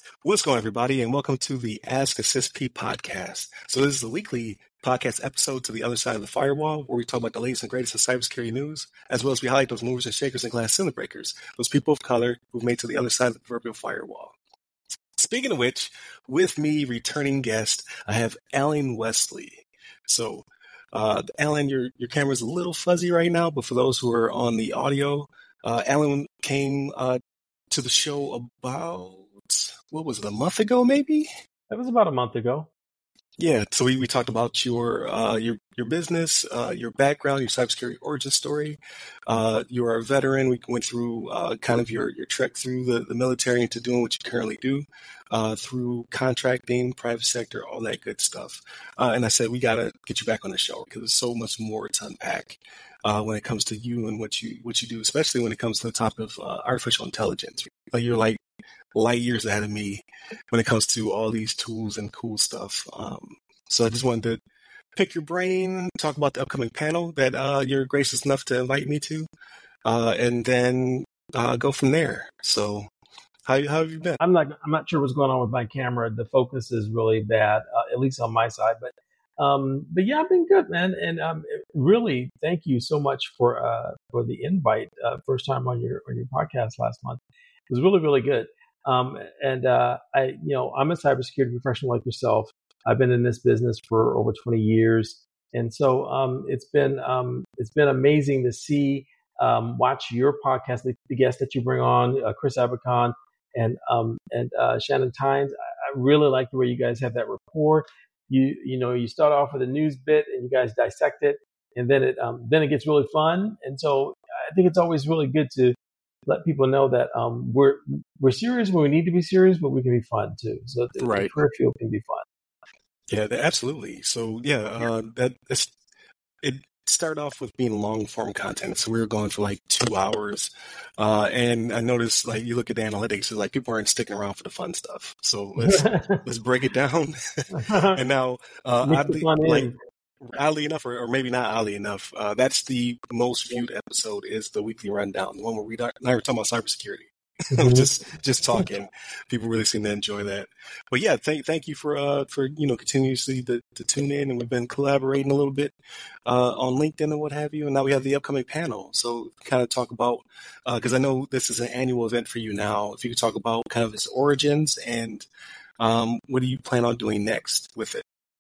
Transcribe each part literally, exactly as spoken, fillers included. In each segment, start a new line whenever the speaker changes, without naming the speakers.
What's going on, everybody, and welcome to the Ask a C I S P podcast. So this is a weekly podcast episode to the other side of the firewall, where we talk about the latest and greatest of cybersecurity news, as well as we highlight those movers and shakers and glass ceiling breakers, those people of color who've made to the other side of the proverbial firewall. Speaking of which, with me, returning guest, I have Alan Wesley. So, uh, Alan, your your camera's a little fuzzy right now, but for those who are on the audio, uh, Alan came uh, to the show about, what was it, a month ago, maybe?
That was about a month ago.
Yeah, so we, we talked about your uh, your your business, uh, your background, your cybersecurity origin story. Uh, you are a veteran. We went through uh, kind of your, your trek through the, the military into doing what you currently do, uh, through contracting, private sector, all that good stuff. Uh, and I said, we got to get you back on the show because there's so much more to unpack uh, when it comes to you and what you what you do, especially when it comes to the topic of uh, artificial intelligence. Like, you're like light years ahead of me when it comes to all these tools and cool stuff. Um, so I just wanted to pick your brain, talk about the upcoming panel that uh, you're gracious enough to invite me to, uh, and then uh, go from there. So how, how have you been?
I'm not I'm not sure what's going on with my camera. The focus is really bad, uh, at least on my side. But um, but yeah, I've been good, man. And um, really, thank you so much for uh, for the invite. Uh, first time on your on your podcast last month. It was really really good. Um, and, uh, I, you know, I'm a cybersecurity professional like yourself. I've been in this business for over twenty years. And so, um, it's been, um, it's been amazing to see, um, watch your podcast, the, the guests that you bring on, uh, Chris Abercon and, um, and, uh, Shannon Tynes. I, I really like the way you guys have that rapport. You, you know, you start off with a news bit and you guys dissect it, and then it, um, then it gets really fun. And so I think it's always really good to let people know that um, we're we're serious when we need to be serious, but we can be fun too. So the,
Right.
the career field can be fun.
Yeah, absolutely. So yeah, uh, that it's, it started off with being long form content. So we were going for like two hours, uh, and I noticed, like, you look at the analytics, it's like people aren't sticking around for the fun stuff. So let's let's break it down. And now, uh, oddly, like. In. Oddly enough, or, or maybe not oddly enough, uh, that's the most viewed episode, is the weekly rundown, the one where we not, now we're talking about cybersecurity. Mm-hmm. just just talking. People really seem to enjoy that. But yeah, thank thank you for uh for you know continuously to, to tune in, and we've been collaborating a little bit uh, on LinkedIn and what have you. And now we have the upcoming panel, so kind of talk about, because uh, I know this is an annual event for you now. If you could talk about kind of its origins and um, what do you plan on doing next with it?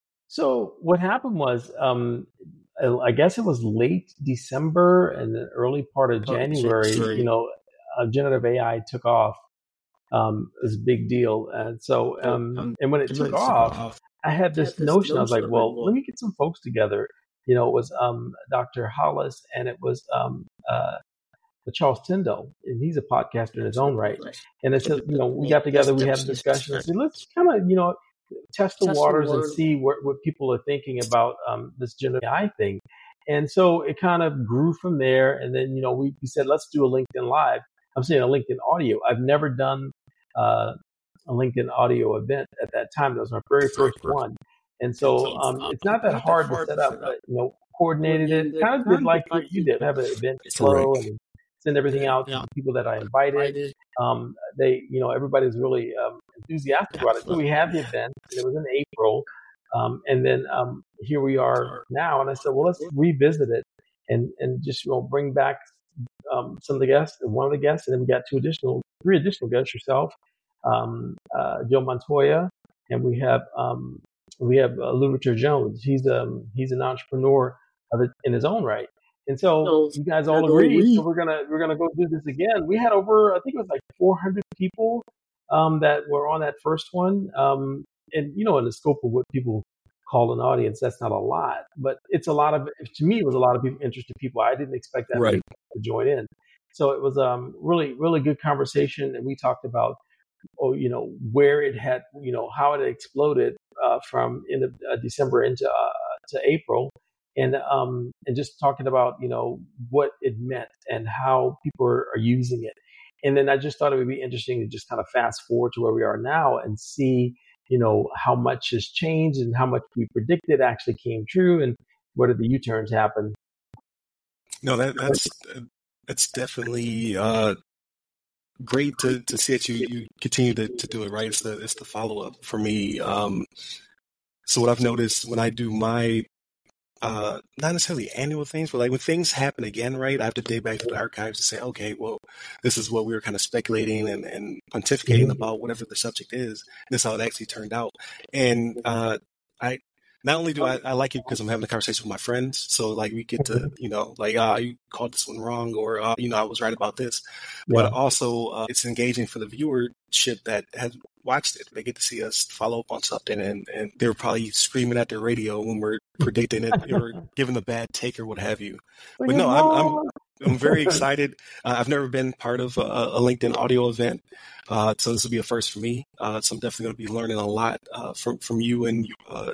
So what happened was, um, I guess it was late December and the early part of January, oh, you know, uh, generative A I took off. Um, it was a big deal. And so, um, and when it took off, I had this notion, I was like, well, let me get some folks together. You know, it was um, Doctor Hollis, and it was um, uh, Charles Tyndall, and he's a podcaster in his own right. And I said, you know, we got together, we had a discussion. I said, let's kind of, you know, test the test waters the and see what, what people are thinking about um, this generative A I thing. And so it kind of grew from there. And then, you know, we, we said, let's do a LinkedIn Live. I'm saying a LinkedIn audio. I've never done uh, a LinkedIn audio event at that time. That was my very first one. And so um, it's not that hard to set up, but, you know, coordinated it, kind of did like what you did, have an event flow and send everything out to the people that I invited. Um, they, you know, everybody was really um, enthusiastic about it. So we had the event, and it was in April. Um, and then um, here we are now. And I said, well, let's revisit it and, and just, you know, bring back um, some of the guests, one of the guests, and then we got two additional, three additional guests, yourself, um, uh, Joe Montoya, and we have um, we have uh, Louverture Jones. He's um he's an entrepreneur of it in his own right. And so you guys all agreed, so we're gonna we're gonna go do this again. We had over, I think it was like four hundred people um, that were on that first one, um, and you know, in the scope of what people call an audience, that's not a lot, but it's a lot of. To me, it was a lot of people, interested people. I didn't expect that many people to join in, so it was um really really good conversation, and we talked about, oh, you know, where it had, you know, how it had exploded uh, from in uh, December into uh, to April. And um and just talking about, you know, what it meant and how people are, are using it. And then I just thought it would be interesting to just kind of fast forward to where we are now and see, you know, how much has changed and how much we predicted actually came true, and what did the U-turns happen.
No, that, that's that's definitely uh, great to, to see that you, you continue to, to do it, right? It's the, it's the follow-up for me. Um, so what I've noticed when I do my, uh, not necessarily annual things, but like when things happen again, right? I have to dig back to the archives to say, okay, well, this is what we were kind of speculating and, and pontificating mm-hmm. about whatever the subject is. This is how it actually turned out. And, uh, I, Not only do I, I like it because I'm having a conversation with my friends, so like we get to, you know, like, ah, uh, you called this one wrong, or, uh, you know, I was right about this. Yeah. But also uh, it's engaging for the viewership that has watched it. They get to see us follow up on something, and, and they're probably screaming at their radio when we're predicting it or giving a bad take or what have you. But no, I'm, I'm, I'm very excited. Uh, I've never been part of a, a LinkedIn audio event. Uh, so this will be a first for me. Uh, so I'm definitely going to be learning a lot uh, from, from you and uh,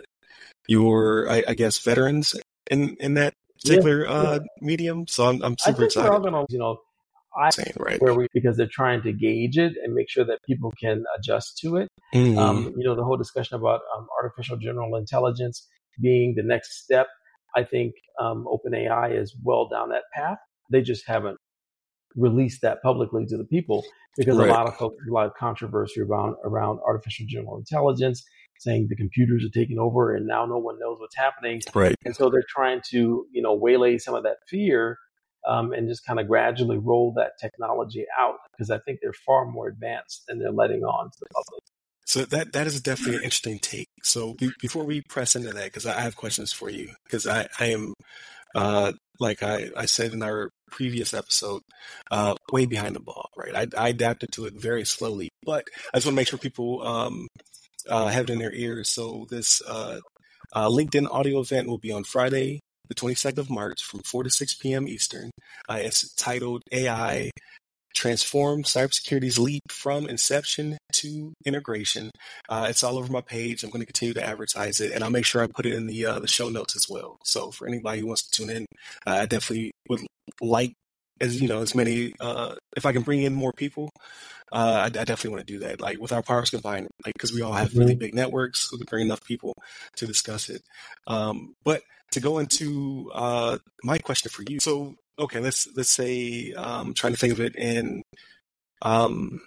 your, I, I guess, veterans in, in that particular yeah, uh, yeah. medium. So I'm, I'm super I think excited. We're all gonna,
you know, I Same, right. where we because they're trying to gauge it and make sure that people can adjust to it. Mm-hmm. Um, you know, the whole discussion about um, artificial general intelligence being the next step. I think um, OpenAI is well down that path. They just haven't released that publicly to the people because right. a lot of folks, a lot of controversy around around artificial general intelligence, saying the computers are taking over and now no one knows what's happening.
Right.
And so they're trying to, you know, waylay some of that fear um, and just kind of gradually roll that technology out because I think they're far more advanced than they're letting on to the public.
So that that is definitely an interesting take. So be, before we press into that, because I have questions for you, because I, I am, uh, like I, I said in our previous episode, uh, way behind the ball, right? I, I adapted to it very slowly, but I just want to make sure people um, uh, have it in their ears. So this uh, uh, LinkedIn audio event will be on Friday, the twenty-second of March from four to six p.m. Eastern. Uh, it's titled A I Transform Cybersecurity's Leap from Inception to Integration. Uh, it's all over my page. I'm going to continue to advertise it, and I'll make sure I put it in the uh, the show notes as well. So for anybody who wants to tune in, uh, I definitely would like, as you know, as many. Uh, if I can bring in more people, uh, I, I definitely want to do that. Like with our powers combined, like because we all have really big networks, so we can bring enough people to discuss it. Um, but to go into uh, my question for you, so. Okay, let's let's say I'm um, trying to think of it in um,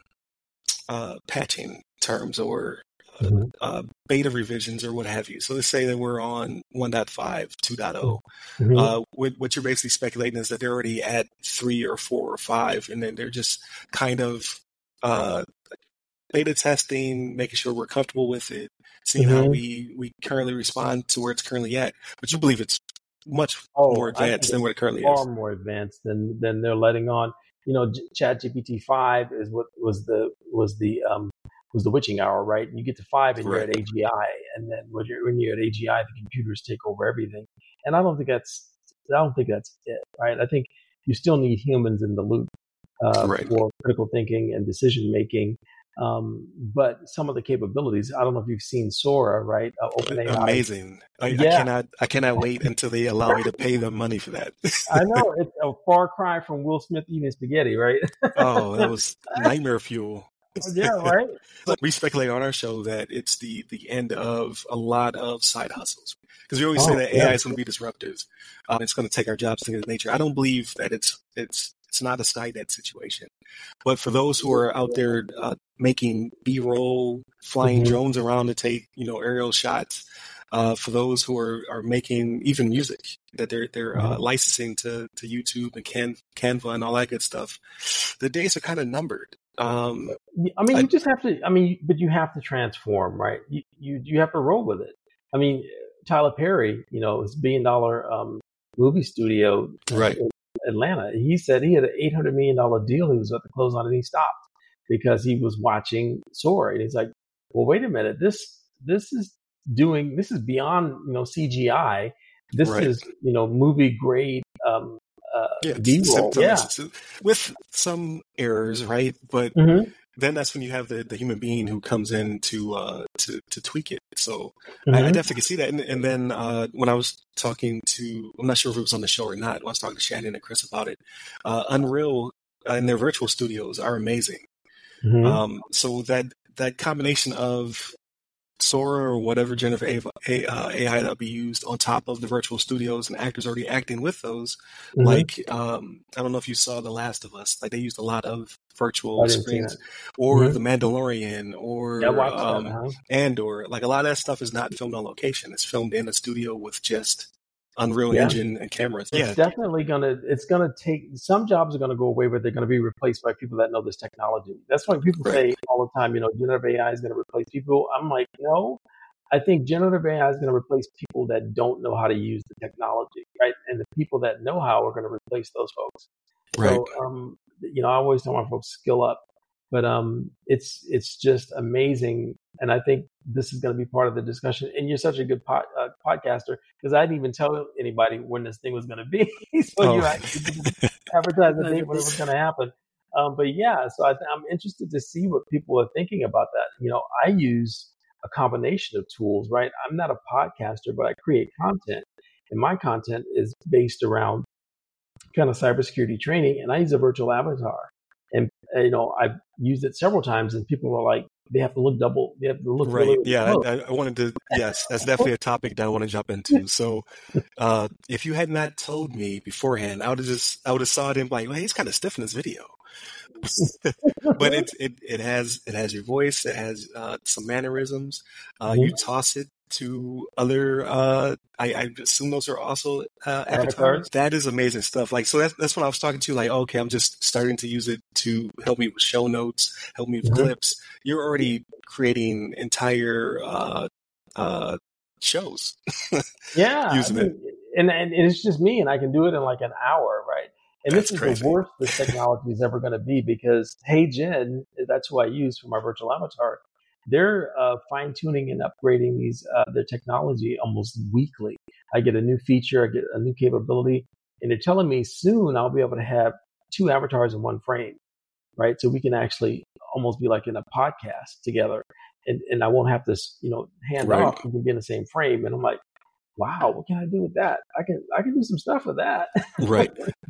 uh, patching terms or uh, mm-hmm. uh, beta revisions or what have you. So let's say that we're on one point five, two point oh. Mm-hmm. Uh, what, what you're basically speculating is that they're already at three or four or five, and then they're just kind of uh, beta testing, making sure we're comfortable with it, seeing mm-hmm. how we, we currently respond to where it's currently at. But you believe it's much oh, more advanced than what it currently
far
is.
Far more advanced than than they're letting on. You know, Chat G P T five is what was the was the um was the witching hour, right? And you get to five and right. you're at A G I, and then when you're when you're at A G I, the computers take over everything. And I don't think that's I don't think that's it, right? I think you still need humans in the loop uh, right. for critical thinking and decision making. Um, but some of the capabilities, I don't know if you've seen Sora, right? Uh, OpenAI.
Amazing. I, yeah. I cannot, I cannot wait until they allow me to pay them money for that.
I know it's a far cry from Will Smith eating spaghetti, right?
Oh, that was nightmare fuel.
Yeah, right.
We speculate on our show that it's the, the end of a lot of side hustles because we always oh, say that yeah. A I is going to be disruptive. Um, it's going to take our jobs, things of nature. I don't believe that it's, it's, It's not a Skynet situation. But for those who are out there uh, making B-roll, flying mm-hmm. drones around to take, you know, aerial shots, uh, for those who are, are making even music that they're they're uh, licensing to, to YouTube and Can, Canva and all that good stuff, the days are kind of numbered. Um,
I mean, you I, just have to. I mean, but you have to transform, right? You you you have to roll with it. I mean, Tyler Perry, you know, his billion dollar um, movie studio,
right?
Atlanta. He said he had an eight hundred million dollars deal he was about to close on and he stopped because he was watching Sora. And he's like, well, wait a minute. This this is doing, this is beyond, you know, C G I. This right. is, you know, movie grade um, uh,
yeah,
B-roll. Yeah.
With some errors, right? But mm-hmm. then that's when you have the, the human being who comes in to uh, to, to tweak it. So mm-hmm. I, I definitely can see that. And, and then uh, when I was talking to, I'm not sure if it was on the show or not, when I was talking to Shannon and Chris about it, uh, Unreal uh, and their virtual studios are amazing. Mm-hmm. Um, so that that combination of Sora or whatever generative A I that'll be used on top of the virtual studios and actors already acting with those. Mm-hmm. Like, um, I don't know if you saw The Last of Us. Like, they used a lot of virtual screens, or mm-hmm. The Mandalorian, or
yeah,
um,
that, huh?
Andor. Like, a lot of that stuff is not filmed on location. It's filmed in a studio with just Unreal
yeah.
Engine and cameras.
It's
yeah.
definitely gonna. It's gonna take some jobs are gonna go away, but they're gonna be replaced by people that know this technology. That's why people right. say all the time, you know, generative A I is gonna replace people. I'm like, no. I think generative A I is gonna replace people that don't know how to use the technology, right? And the people that know how are gonna replace those folks.
Right.
So, um, you know, I always tell my folks skill up, but um, it's it's just amazing. And I think this is going to be part of the discussion. And you're such a good pod, uh, podcaster, because I didn't even tell anybody when this thing was going to be. so oh. you actually advertised the date when it was going to happen. Um, but yeah, so I th- I'm interested to see what people are thinking about that. You know, I use a combination of tools, right? I'm not a podcaster, but I create content. And my content is based around kind of cybersecurity training. And I use a virtual avatar. And, uh, you know, I've used it several times and people are like, they have to look double. They have to look
right.
Really
yeah, I, I wanted to. Yes, that's definitely a topic that I want to jump into. So, uh, if you had not told me beforehand, I would have just I would have saw it and like, well, he's kind of stiff in this video. But it it it has it has your voice. It has uh, some mannerisms. Uh, mm-hmm. You toss it to other. Uh, I, I assume those are also uh, avatars. avatars. That is amazing stuff. Like, so that's that's what I was talking to. Like, okay, I'm just starting to use it to help me with show notes, help me with mm-hmm. clips. You're already creating entire uh, uh, shows.
yeah,
using
I mean, it, and and it's just me, and I can do it in like an hour, right? And
that's
this is
crazy.
The worst this technology is ever going to be, because HeyGen, that's who I use for my virtual avatar. They're uh, fine tuning and upgrading these uh, their technology almost weekly. I get a new feature, I get a new capability, and they're telling me soon I'll be able to have two avatars in one frame, right? So we can actually almost be like in a podcast together, and, and I won't have to, you know, hand
right.
off. We can be in the same frame, and I'm like, wow, what can I do with that? I can I can do some stuff with that.
Right.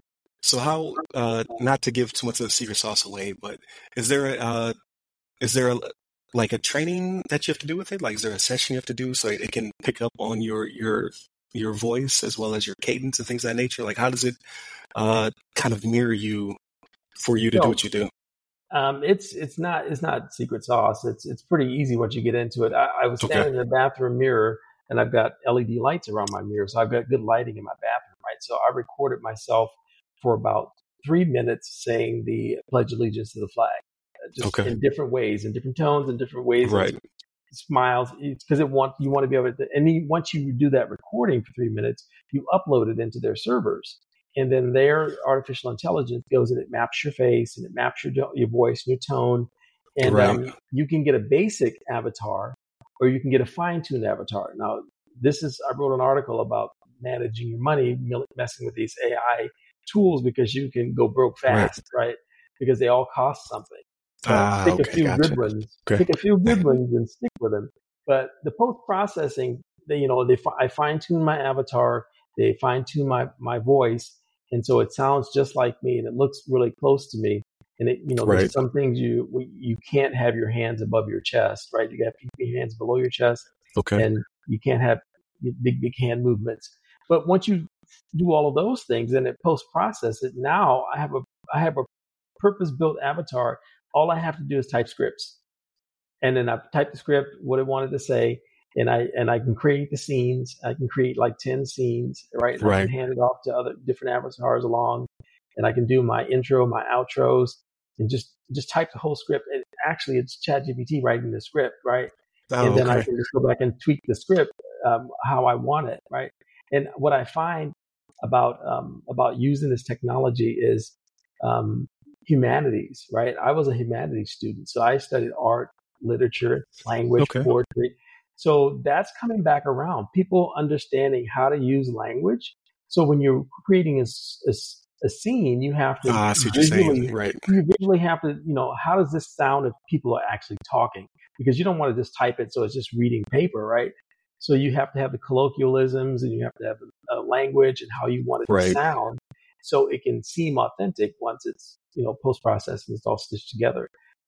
So how? Uh, not to give too much of the secret sauce away, but is there a uh, is there a like a training that you have to do with it? Like, is there a session you have to do so it can pick up on your your your voice as well as your cadence and things of that nature? Like, how does it uh, kind of mirror you for you to
so,
do what you do?
Um, it's it's not it's not secret sauce. It's it's pretty easy once you get into it. I, I was standing okay. in the bathroom mirror, and I've got L E D lights around my mirror, so I've got good lighting in my bathroom, right? So I recorded myself for about three minutes saying the Pledge of Allegiance to the flag. Just okay. in different ways, in different tones, in different ways,
right?
Smiles, because it want you want to be able to. And then once you do that recording for three minutes, you upload it into their servers, and then their artificial intelligence goes and it maps your face and it maps your your voice, your tone, and
right.
um, you can get a basic avatar, or you can get a fine-tuned avatar. Now, this is I wrote an article about managing your money, messing with these A I tools, because you can go broke fast, right? right? Because they all cost something. So
ah,
pick
okay,
a few
gotcha.
good ones.
Okay.
Pick a few good ones and stick with them. But the post processing, they, you know, they I fine tune my avatar, they fine tune my my voice, and so it sounds just like me, and it looks really close to me. And it, you know,
right.
there's some things you you can't have your hands above your chest, right? You got to keep your hands below your chest,
okay,
and you can't have big big hand movements. But once you do all of those things, and it post process it, now I have a I have a purpose built avatar. All I have to do is type scripts, and then I type the script, what I wanted to say, and I and I can create the scenes. I can create like ten scenes, right? And
right.
I can hand it off to other different avatars along, and I can do my intro, my outros, and just just type the whole script. And actually, it's ChatGPT writing the script, right?
Oh,
and then
okay.
I can just go back and tweak the script um, how I want it, right? And what I find about um, about using this technology is um, humanities, right? I was a humanities student, so I studied art, literature, language,
okay.
poetry. So that's coming back around. People understanding how to use language. So when you're creating a, a, a scene, you have to
ah, I see what
visually,
you're saying. Right.
You visually have to, you know, how does this sound if people are actually talking? Because you don't want to just type it so it's just reading paper, right? So you have to have the colloquialisms, and you have to have the uh, language and how you want it
right.
to sound, so it can seem authentic once it's, you know, post-processed and it's all stitched together.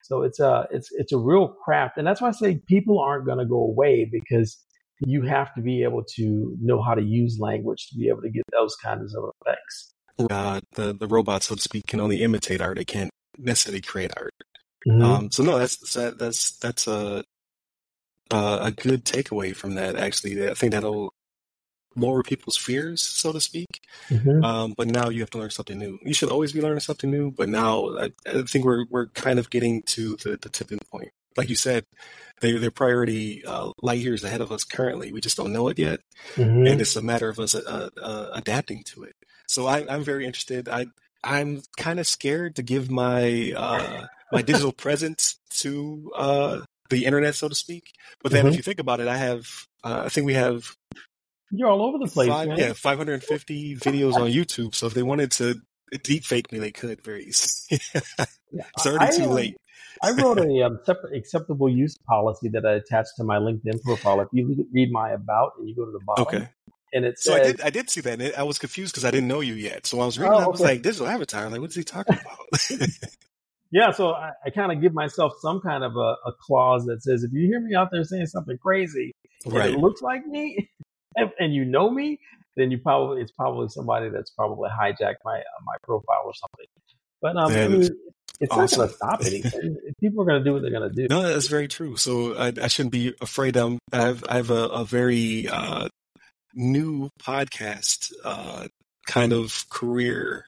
So it's a it's it's a real craft, and that's why I say people aren't going to go away, because you have to be able to know how to use language to be able to get those kinds of effects.
Uh, the the robots, so to speak, can only imitate art; they can't necessarily create art.
Mm-hmm.
Um, so no, that's that, that's that's a uh, a good takeaway from that. Actually, I think that'll lower people's fears, so to speak.
Mm-hmm.
Um, but now you have to learn something new. You should always be learning something new, but now I, I think we're we're kind of getting to the, the tipping point. Like you said, they they're priority uh, light years ahead of us currently. We just don't know it yet,
Mm-hmm.
and it's a matter of us uh, uh, adapting to it. So I, I'm very interested. I I'm kind of scared to give my uh, my digital presence to uh, the internet, so to speak. But then,
Mm-hmm.
if you think about it, I have uh, I think we have.
You're all over the place,
Five,
man.
yeah, five hundred fifty videos on YouTube. So if they wanted to deep fake me, they could very easily. It's already
I,
too
um,
late.
I wrote a um, separate acceptable use policy that I attached to my LinkedIn profile. If you read my about and you go to the bottom,
Okay.
and it says,
So I did I did see that. And it, I was confused because I didn't know you yet. So I was reading,
Oh,
I was
okay.
like, digital avatar. I'm like, what is he talking about?
yeah. So I, I kind of give myself some kind of a, a clause that says, if you hear me out there saying something crazy, and
Right.
it looks like me, and, and you know me, then you probably it's probably somebody that's probably hijacked my uh, my profile or something. But um, I
That
mean,
is
it's not
awesome.
going to stop anything. If people are going to do what they're going to do.
No, that's very true. So I, I shouldn't be afraid. Um, I have I have a, a very uh, new podcast uh, kind of career.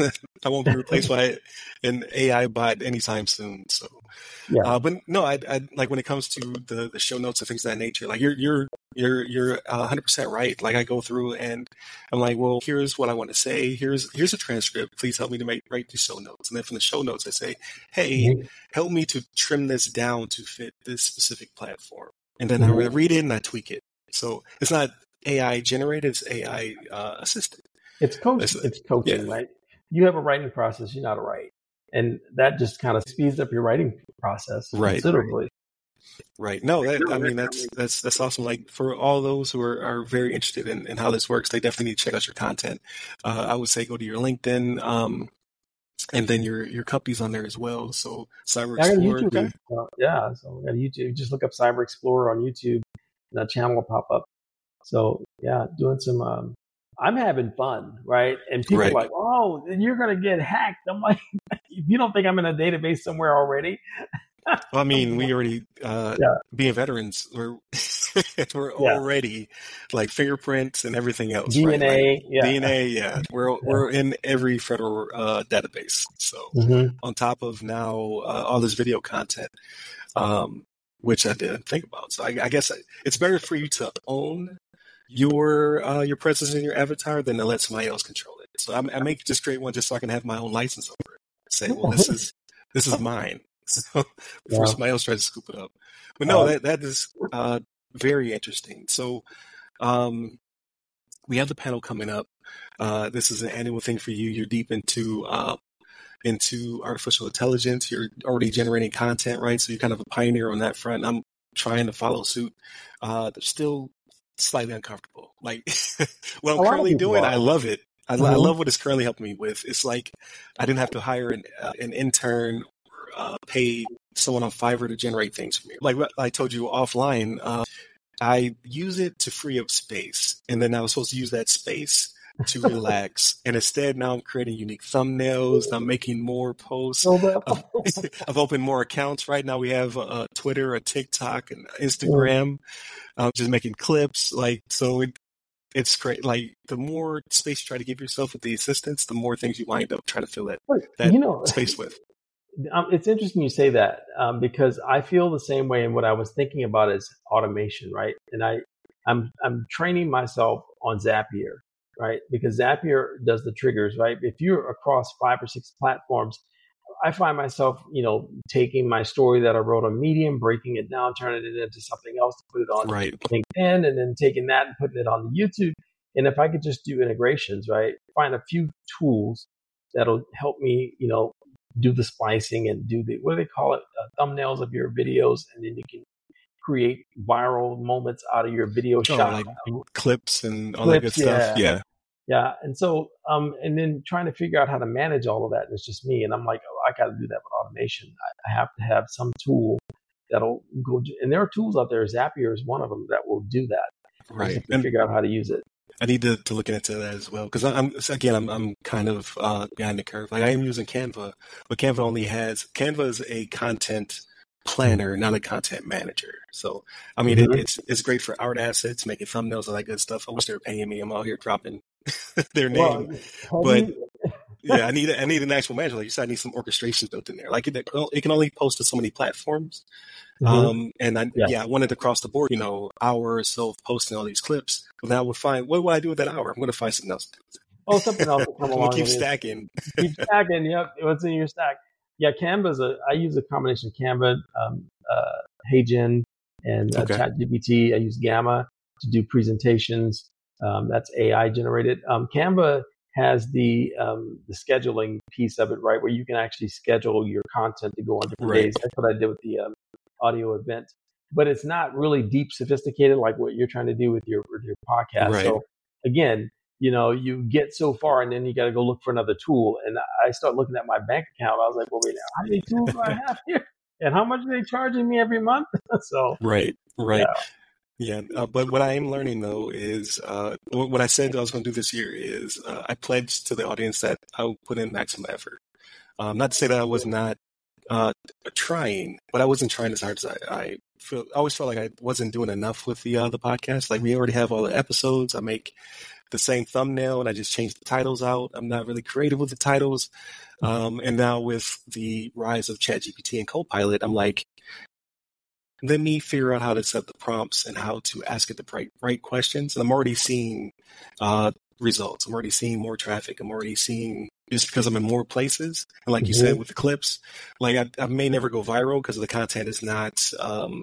I won't be replaced by an A I bot anytime soon. So,
Yeah.
uh, but no, I, I like when it comes to the, the show notes and things of that nature. Like you're you're you're you're one hundred percent right. Like I go through and I'm like, well, here's what I want to say. Here's here's a transcript. Please help me to make write these show notes. And then from the show notes, I say, hey,
Mhm.
help me to trim this down to fit this specific platform. And then
Mhm.
I read it and I tweak it. So it's not A I generated; it's A I uh, assisted.
It's coaching.
That's-
It's coaching,
yeah.
right? You have a writing process. You know how to write, and that just kind of speeds up your writing process
Right.
considerably.
Right. No, that, I mean, that's, that's, that's awesome. Like for all those who are, are very interested in, in how this works, they definitely need to check out your content. Uh, I would say go to your LinkedIn, um, and then your, your company's on there as well. So Cyber
I got a
Explorer.
YouTube.
the-
Uh, yeah, so I got a YouTube. Just look up Cyber Explorer on YouTube, and that channel will pop up. So yeah, doing some. Um, I'm having fun, right? And people
Right.
are like, "Oh, you're gonna get hacked." I'm like, "You don't think I'm in a database somewhere already?"
Well, I mean, we already, uh,
Yeah.
being veterans, we're, we're
Yeah.
already like fingerprints and everything else.
D N
right? Like,
A, yeah.
D N A, yeah. We're, we're in every federal, uh, database. So,
Mm-hmm.
on top of now uh, all this video content, um, which I didn't think about. So I, I guess it's better for you to own your uh, your presence in your avatar than to let somebody else control it. So I, I make just create one just so I can have my own license over it. Say, well, this is this is mine. So before
Yeah.
somebody else tries to scoop it up. But no,
Uh,
that that is uh, very interesting. So um, we have the panel coming up. Uh, this is an annual thing for you. You're deep into uh, into artificial intelligence. You're already generating content, right? So you're kind of a pioneer on that front. I'm trying to follow suit. Uh, they're still slightly uncomfortable. Like what I'm
A lot of
currently
people
doing,
are.
I love it. I, lo- I
Mhm.
love what it's currently helping me with. It's like I didn't have to hire an, uh, an intern or uh, pay someone on Fiverr to generate things for me. Like what I told you offline, uh, I use it to free up space. And then I was supposed to use that space to relax. And instead, now I'm creating unique thumbnails. I'm making more posts.
So the-
I've, I've opened more accounts. Right now we have a Twitter, a TikTok, and Instagram. I'm just making clips. Like, so it, it's great. Like, the more space you try to give yourself with the assistance, the more things you wind up trying to fill that, that
you know,
space with.
Um, it's interesting you say that um, because I feel the same way. And what I was thinking about is automation, right? And I, I'm, I'm training myself on Zapier, right? Because Zapier does the triggers, right? If you're across five or six platforms, I find myself, you know, taking my story that I wrote on Medium, breaking it down, turning it into something else to put it on
Right.
LinkedIn, and then taking that and putting it on the YouTube. And if I could just do integrations, right? Find a few tools that'll help me, you know, do the splicing and do the, what do they call it? Uh, thumbnails of your videos. And then you can create viral moments out of your video
Oh,
shot.
like clips and all
Clips,
that good stuff.
yeah.
Yeah.
Yeah. And so, um, and then trying to figure out how to manage all of that. And it's just me. And I'm like, oh, I got to do that with automation. I, I have to have some tool that'll go. And there are tools out there. Zapier is one of them that will do that.
Right.
And figure out how to use it.
I need to, to look into that as well. Cause I'm, again, I'm, I'm kind of, uh, behind the curve. Like I am using Canva, but Canva only has, Canva is a content planner, not a content manager. So, I mean, mm-hmm. it, it's, it's great for art assets, making thumbnails, all that good stuff. I wish they were paying me. I'm out here dropping their name, well, but you... yeah, I need, I need an actual manager. Like you said, I need some orchestration built in there. Like it, it can only post to so many platforms. Mm-hmm. Um, and I, yeah. yeah, I wanted to cross the board, you know, hour or so of posting all these clips. But now we'll find, what will I do with that hour? I'm going to find something else to do.
Oh, something else will come along.
We'll keep stacking.
Keep stacking. Yep. What's in your stack? Yeah. Canva's a, I use a combination of Canva, um, uh, HeyGen and uh, okay. ChatGPT. I use Gamma to do presentations. Um, that's A I generated. Um, Canva has the, um, the scheduling piece of it, right? Where you can actually schedule your content to go on different right. days. That's what I did with the, um, audio event, but it's not really deep, sophisticated like what you're trying to do with your with your podcast. Right. So again, you know, you get so far and then you got to go look for another tool. And I start looking at my bank account. I was like, well, wait, how many tools do I have here? And how much are they charging me every month? So
right, right. Yeah. yeah uh, but what I am learning though is uh, what I said I was going to do this year is uh, I pledged to the audience that I'll put in maximum effort. Um, not to say that I was not Uh, trying, but I wasn't trying as hard as I, I feel. I always felt like I wasn't doing enough with the uh, the podcast. Like we already have all the episodes. I make the same thumbnail and I just change the titles out. I'm not really creative with the titles. Um, and now with the rise of ChatGPT and Copilot, I'm like, let me figure out how to set the prompts and how to ask it the right right questions. And I'm already seeing uh, results. I'm already seeing more traffic. I'm already seeing. Just because I'm in more places. And like you mm-hmm. said, with the clips, like I, I may never go viral because the content is not, um,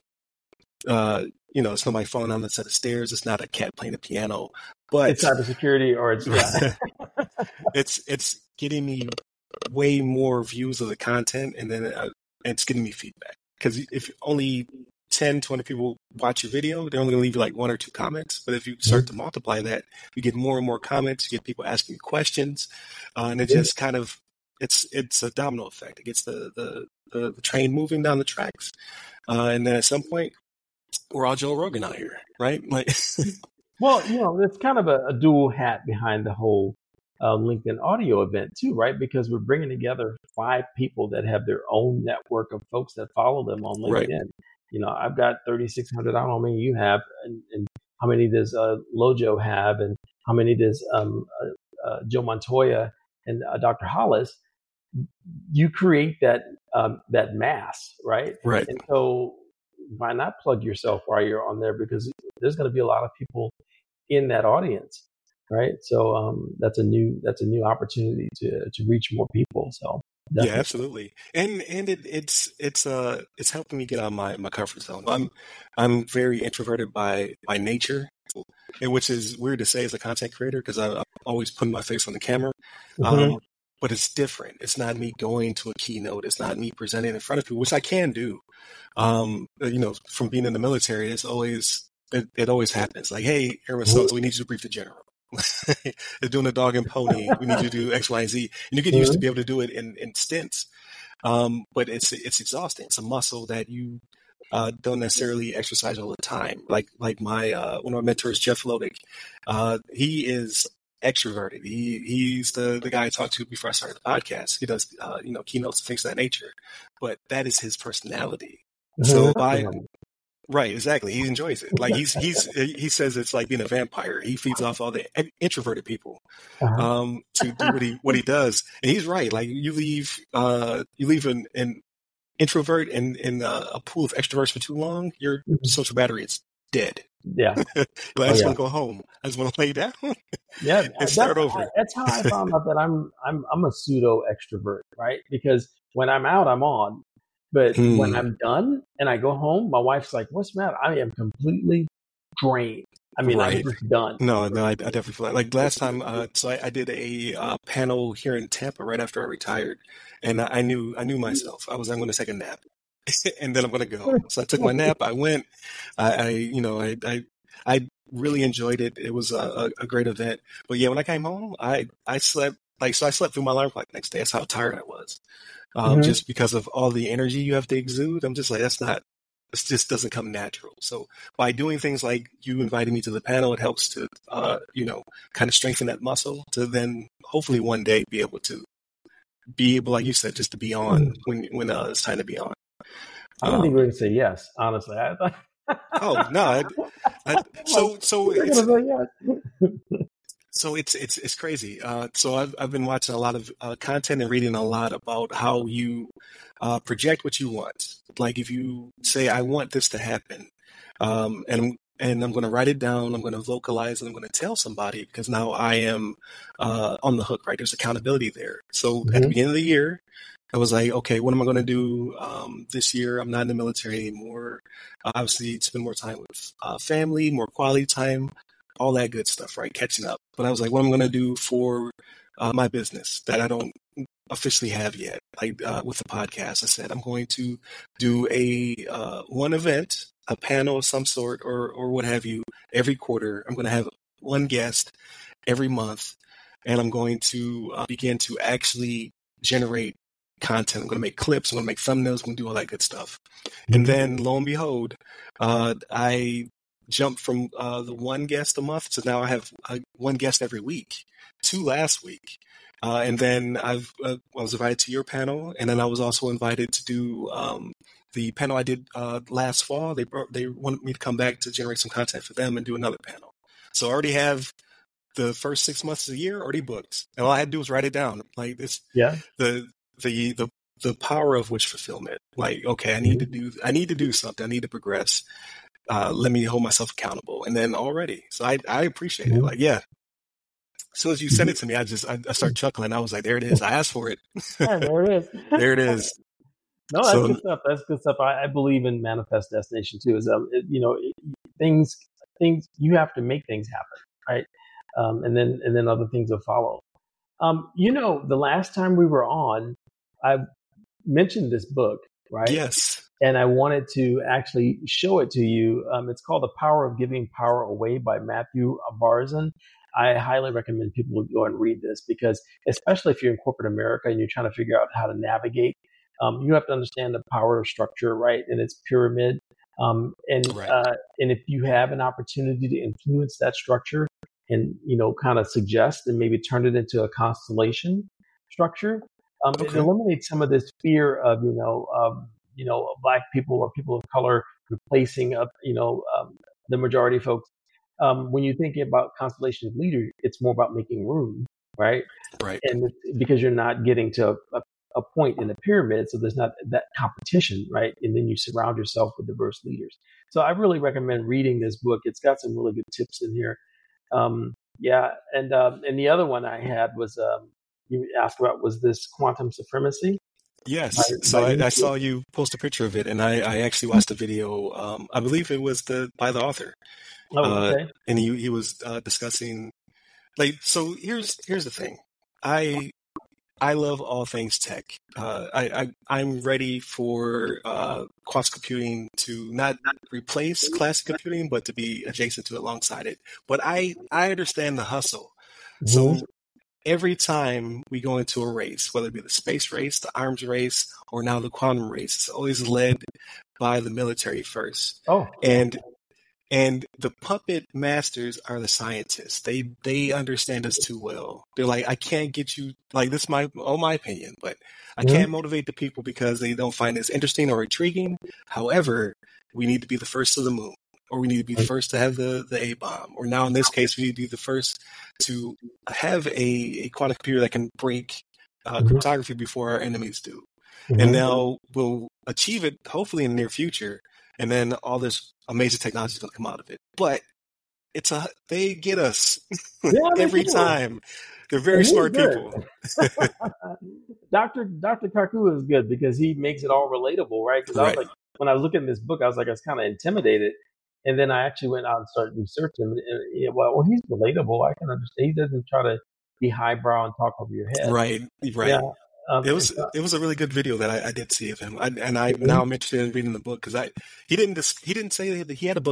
uh, you know, it's not my phone on the set of stairs. It's not a cat playing a piano, but
it's cybersecurity or it's, yeah.
it's, it's getting me way more views of the content. And then uh, it's getting me feedback because if only ten, twenty people watch your video, they're only going to leave you like one or two comments. But if you start to multiply that, you get more and more comments, you get people asking you questions. Uh, and it just kind of, it's it's a domino effect. It gets the, the, the, the train moving down the tracks. Uh, and then at some point, we're all Joe Rogan out here, right? Like,
well, you know, it's kind of a, a dual hat behind the whole uh, LinkedIn audio event too, right? Because we're bringing together five people that have their own network of folks that follow them on LinkedIn. Right. You know, I've got thirty-six hundred. I don't know how many you have, and, and how many does uh, Lojo have, and how many does um, uh, uh, Joe Montoya and uh, Doctor Hollis. You create that um, that mass, right?
Right.
And so, why not plug yourself while you're on there? Because there's going to be a lot of people in that audience, right? So um, that's a new that's a new opportunity to to reach more people. So. Definitely.
Yeah, absolutely, and and it, it's it's uh it's helping me get out of my, my comfort zone. I'm I'm very introverted by by nature, and which is weird to say as a content creator because I'm always putting my face on the camera. Mm-hmm. Um, but it's different. It's not me going to a keynote. It's not me presenting in front of people, which I can do. Um, you know, from being in the military, it's always it, it always happens. Like, hey, Airman, so we need you to brief the general. They're doing a dog and pony. We need you to do X, Y, and Z. And you get used mm-hmm. to be able to do it in, in stints. Um, but it's it's exhausting. It's a muscle that you uh, don't necessarily exercise all the time. Like like my uh, one of my mentors, Jeff Lodick, uh, he is extroverted. He he's the, the guy I talked to before I started the podcast. He does uh, you know keynotes and things of that nature. But that is his personality. Mm-hmm. So by Right, exactly. He enjoys it. Like he's he's he says it's like being a vampire. He feeds off all the introverted people uh-huh. um, to do what he what he does. And he's right. Like you leave uh, you leave an, an introvert in in a, a pool of extroverts for too long, your mm-hmm. social battery is dead.
Yeah,
but I just oh, yeah. want to go home. I just want to lay down.
Yeah,
and start over.
I, that's how I found out that I'm I'm I'm a pseudo extrovert, right? Because when I'm out, I'm on. But mm. when I'm done and I go home, my wife's like, what's the matter? I am completely drained. I mean, right. I'm just done.
No, no, I, I definitely feel like, like last time. Uh, so I, I did a uh, panel here in Tampa right after I retired. And I, I knew I knew myself. I was I'm going to take a nap and then I'm going to go. So I took my nap. I went. I, I you know, I, I, I really enjoyed it. It was a, a great event. But yeah, when I came home, I, I slept like, so I slept through my alarm clock the next day. That's how tired I was. Um, mm-hmm. Just because of all the energy you have to exude. I'm just like, that's not, it just doesn't come natural. So by doing things like you inviting me to the panel, it helps to, uh, you know, kind of strengthen that muscle to then hopefully one day be able to be able, like you said, just to be on mm-hmm. when, when uh, it's time to be on.
I don't um, think we're going to say yes, honestly. I,
oh, no. I, I, so, so it's, so it's, it's, it's crazy. Uh, so I've, I've been watching a lot of uh, content and reading a lot about how you uh, project what you want. Like if you say, I want this to happen, um, and I'm, and I'm going to write it down, I'm going to vocalize, and I'm going to tell somebody because now I am uh, on the hook, right? There's accountability there. So mm-hmm. at the beginning of the year, I was like, okay, what am I going to do um, this year? I'm not in the military anymore. Uh, obviously, spend more time with uh, family, more quality time, all that good stuff, right? Catching up. But I was like, what am I going to do for uh, my business that I don't officially have yet? Like uh, with the podcast, I said, I'm going to do a uh, one event, a panel of some sort or, or what have you, every quarter. I'm going to have one guest every month, and I'm going to uh, begin to actually generate content. I'm going to make clips. I'm going to make thumbnails. I'm going to do all that good stuff. And then lo and behold, uh, I jumped from uh, the one guest a month to now I have uh, one guest every week, two last week. Uh, and then I've, uh, I was invited to your panel. And then I was also invited to do um, the panel I did uh, last fall. They brought, they wanted me to come back to generate some content for them and do another panel. So I already have the first six months of the year already booked. And all I had to do was write it down. Like this,
yeah.
the, the the the power of wish fulfillment. Like, okay, I need to do I need to do something. I need to progress. Uh, let me hold myself accountable. And then already, so I I appreciate it. Like, yeah. As soon as you sent it to me, I just I, I started chuckling. I was like, there it is. I asked for it.
Yeah, there it is.
There it is.
No, that's so, good stuff. That's good stuff. I, I believe in manifest destination too. Is um, it, you know, it, things things you have to make things happen, right? Um, and then and then other things will follow. Um, you know, the last time we were on, I mentioned this book, right?
Yes.
And I wanted to actually show it to you. Um, it's called The Power of Giving Power Away by Matthew Barzun. I highly recommend people go and read this because, especially if you're in corporate America and you're trying to figure out how to navigate, um, you have to understand the power of structure, right? And its pyramid. Um, and
right.
uh, and if you have an opportunity to influence that structure and, you know, kind of suggest and maybe turn it into a constellation structure, Um, okay. It eliminates some of this fear of, you know, um, you know, Black people or people of color replacing, uh, you know, um, the majority of folks. Um, when you're thinking about constellation of leaders, it's more about making room, right?
Right.
And it's because you're not getting to a, a point in the pyramid, so there's not that competition, right? And then you surround yourself with diverse leaders. So I really recommend reading this book. It's got some really good tips in here. Um, yeah, and um, and the other one I had was. Um, you asked about was this Quantum Supremacy?
Yes. By, so by I, I saw you post a picture of it, and I, I actually watched the video. Um, I believe it was the by the author.
Oh, okay.
Uh, and he he was uh, discussing, like, so here's here's the thing. I I love all things tech. Uh, I, I I'm ready for uh, quantum computing to not, not replace classic computing, but to be adjacent to it, alongside it. But I I understand the hustle. Mm-hmm. So every time we go into a race, whether it be the space race, the arms race, or now the quantum race, it's always led by the military first.
Oh,
and and the puppet masters are the scientists. They they understand us too well. They're like, I can't get you, like, this is my oh my opinion, but I mm-hmm. can't motivate the people because they don't find this interesting or intriguing. However, we need to be the first to the moon. Or we need to be the first to have the, the A-bomb. Or now in this case, we need to be the first to have a, a quantum computer that can break uh, mm-hmm. cryptography before our enemies do. Mm-hmm. And now we'll achieve it, hopefully in the near future. And then all this amazing technology is going to come out of it. But it's a they get us
yeah,
every time. They're very smart people.
Doctor Doctor Kaku is good because he makes it all relatable, right? Because I was
right.
like, when I was looking at this book, I was like, I was kind of intimidated. And then I actually went out and started researching him. And, and, well, well, he's relatable. I can understand. He doesn't try to be highbrow and talk over your head.
Right, right.
Yeah. Um,
it was uh, it was a really good video that I, I did see of him, I, and I mm-hmm. now I'm interested in reading the book because I he didn't just, he didn't say that he had a book out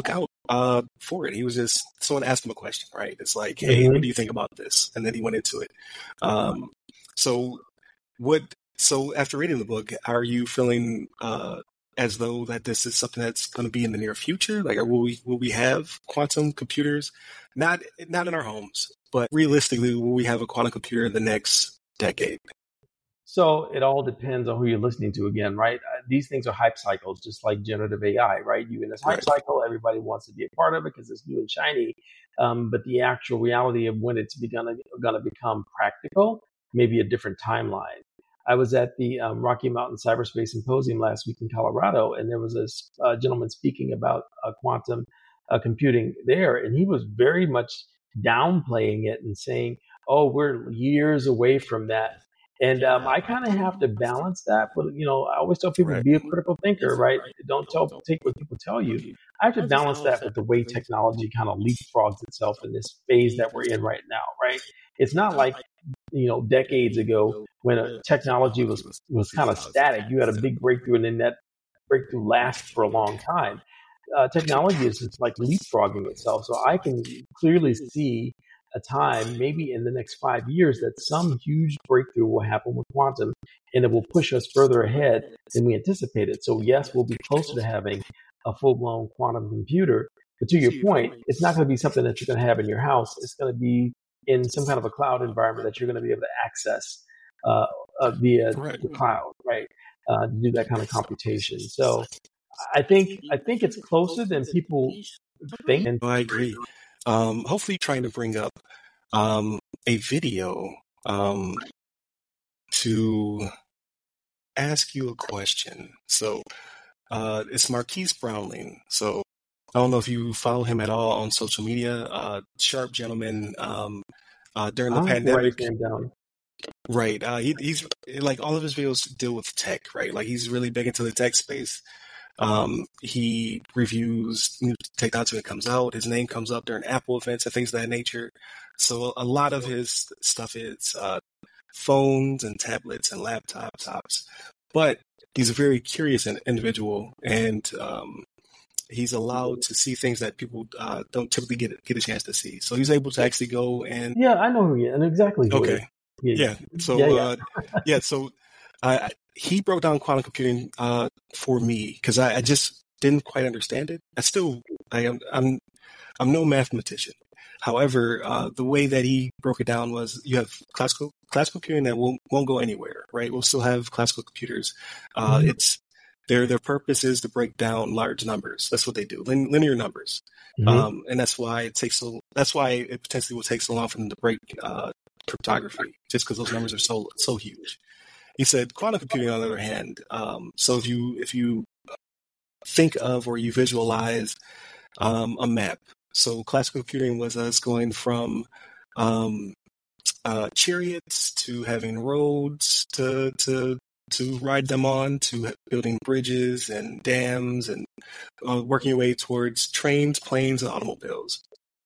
uh, for it. He was just, someone asked him a question, right? It's like, hey, mm-hmm. what do you think about this? And then he went into it. Um, so what, so after reading the book, are you feeling uh, as though that this is something that's going to be in the near future? Like, will we, will we have quantum computers? Not, not in our homes, but realistically, will we have a quantum computer in the next decade?
So it all depends on who you're listening to again, right? Uh, these things are hype cycles, just like generative A I, right? You in this hype right. cycle, everybody wants to be a part of it because it's new and shiny. Um, but the actual reality of when it's going to become practical, maybe a different timeline. I was at the um, Rocky Mountain Cyberspace Symposium last week in Colorado, and there was a uh, gentleman speaking about uh, quantum uh, computing there, and he was very much downplaying it and saying, oh, we're years away from that. And um, I kind of have to balance that. But, you know, I always tell people, right. be a critical thinker, right? Don't tell, take what people tell you. I have to balance that with the way technology kind of leapfrogs itself in this phase that we're in right now, right? It's not like, you know, decades ago when a technology was, was kind of static. You had a big breakthrough and then that breakthrough lasts for a long time. Uh, technology is just like leapfrogging itself. So I can clearly see a time, maybe in the next five years, that some huge breakthrough will happen with quantum, and it will push us further ahead than we anticipated. So yes, we'll be closer to having a full-blown quantum computer. But to your point, it's not going to be something that you're going to have in your house. It's going to be in some kind of a cloud environment that you're going to be able to access uh, uh, via right. the cloud, right? Uh, to do that kind of computation. So I think I think it's closer than people think.
And I agree. Um, hopefully trying to bring up um, a video um, to ask you a question. So uh, it's Marquise Brownling. So I don't know if you follow him at all on social media. Uh, sharp gentleman. Um, uh, during the
I'll
pandemic.
write him down.
Right. Uh, he, he's like all of his videos deal with tech, right? Like he's really big into the tech space. Um, he reviews new technology when it comes out. His name comes up during Apple events and things of that nature. So a lot of his stuff is uh, phones and tablets and laptops. But he's a very curious individual, and um, he's allowed to see things that people uh, don't typically get get a chance to see. So he's able to actually go and
yeah, I know who he is, and exactly who
okay,
he is.
yeah. So
yeah, yeah.
uh, yeah, so. Uh, he broke down quantum computing uh, for me because I, I just didn't quite understand it. I still, I am, I'm, I'm no mathematician. However, uh, the way that he broke it down was you have classical classical computing that won't won't go anywhere, right? We'll still have classical computers. Uh, mm-hmm. It's their their purpose is to break down large numbers. That's what they do, Lin, linear numbers, mm-hmm. um, and that's why it takes so. That's why it potentially will take so long for them to break uh, cryptography, just because those numbers are so so huge. He said quantum computing, on the other hand, um, so if you if you think of or you visualize um, a map, so classical computing was us going from um, uh, chariots to having roads to to to ride them on, to building bridges and dams and uh, working your way towards trains, planes, and automobiles.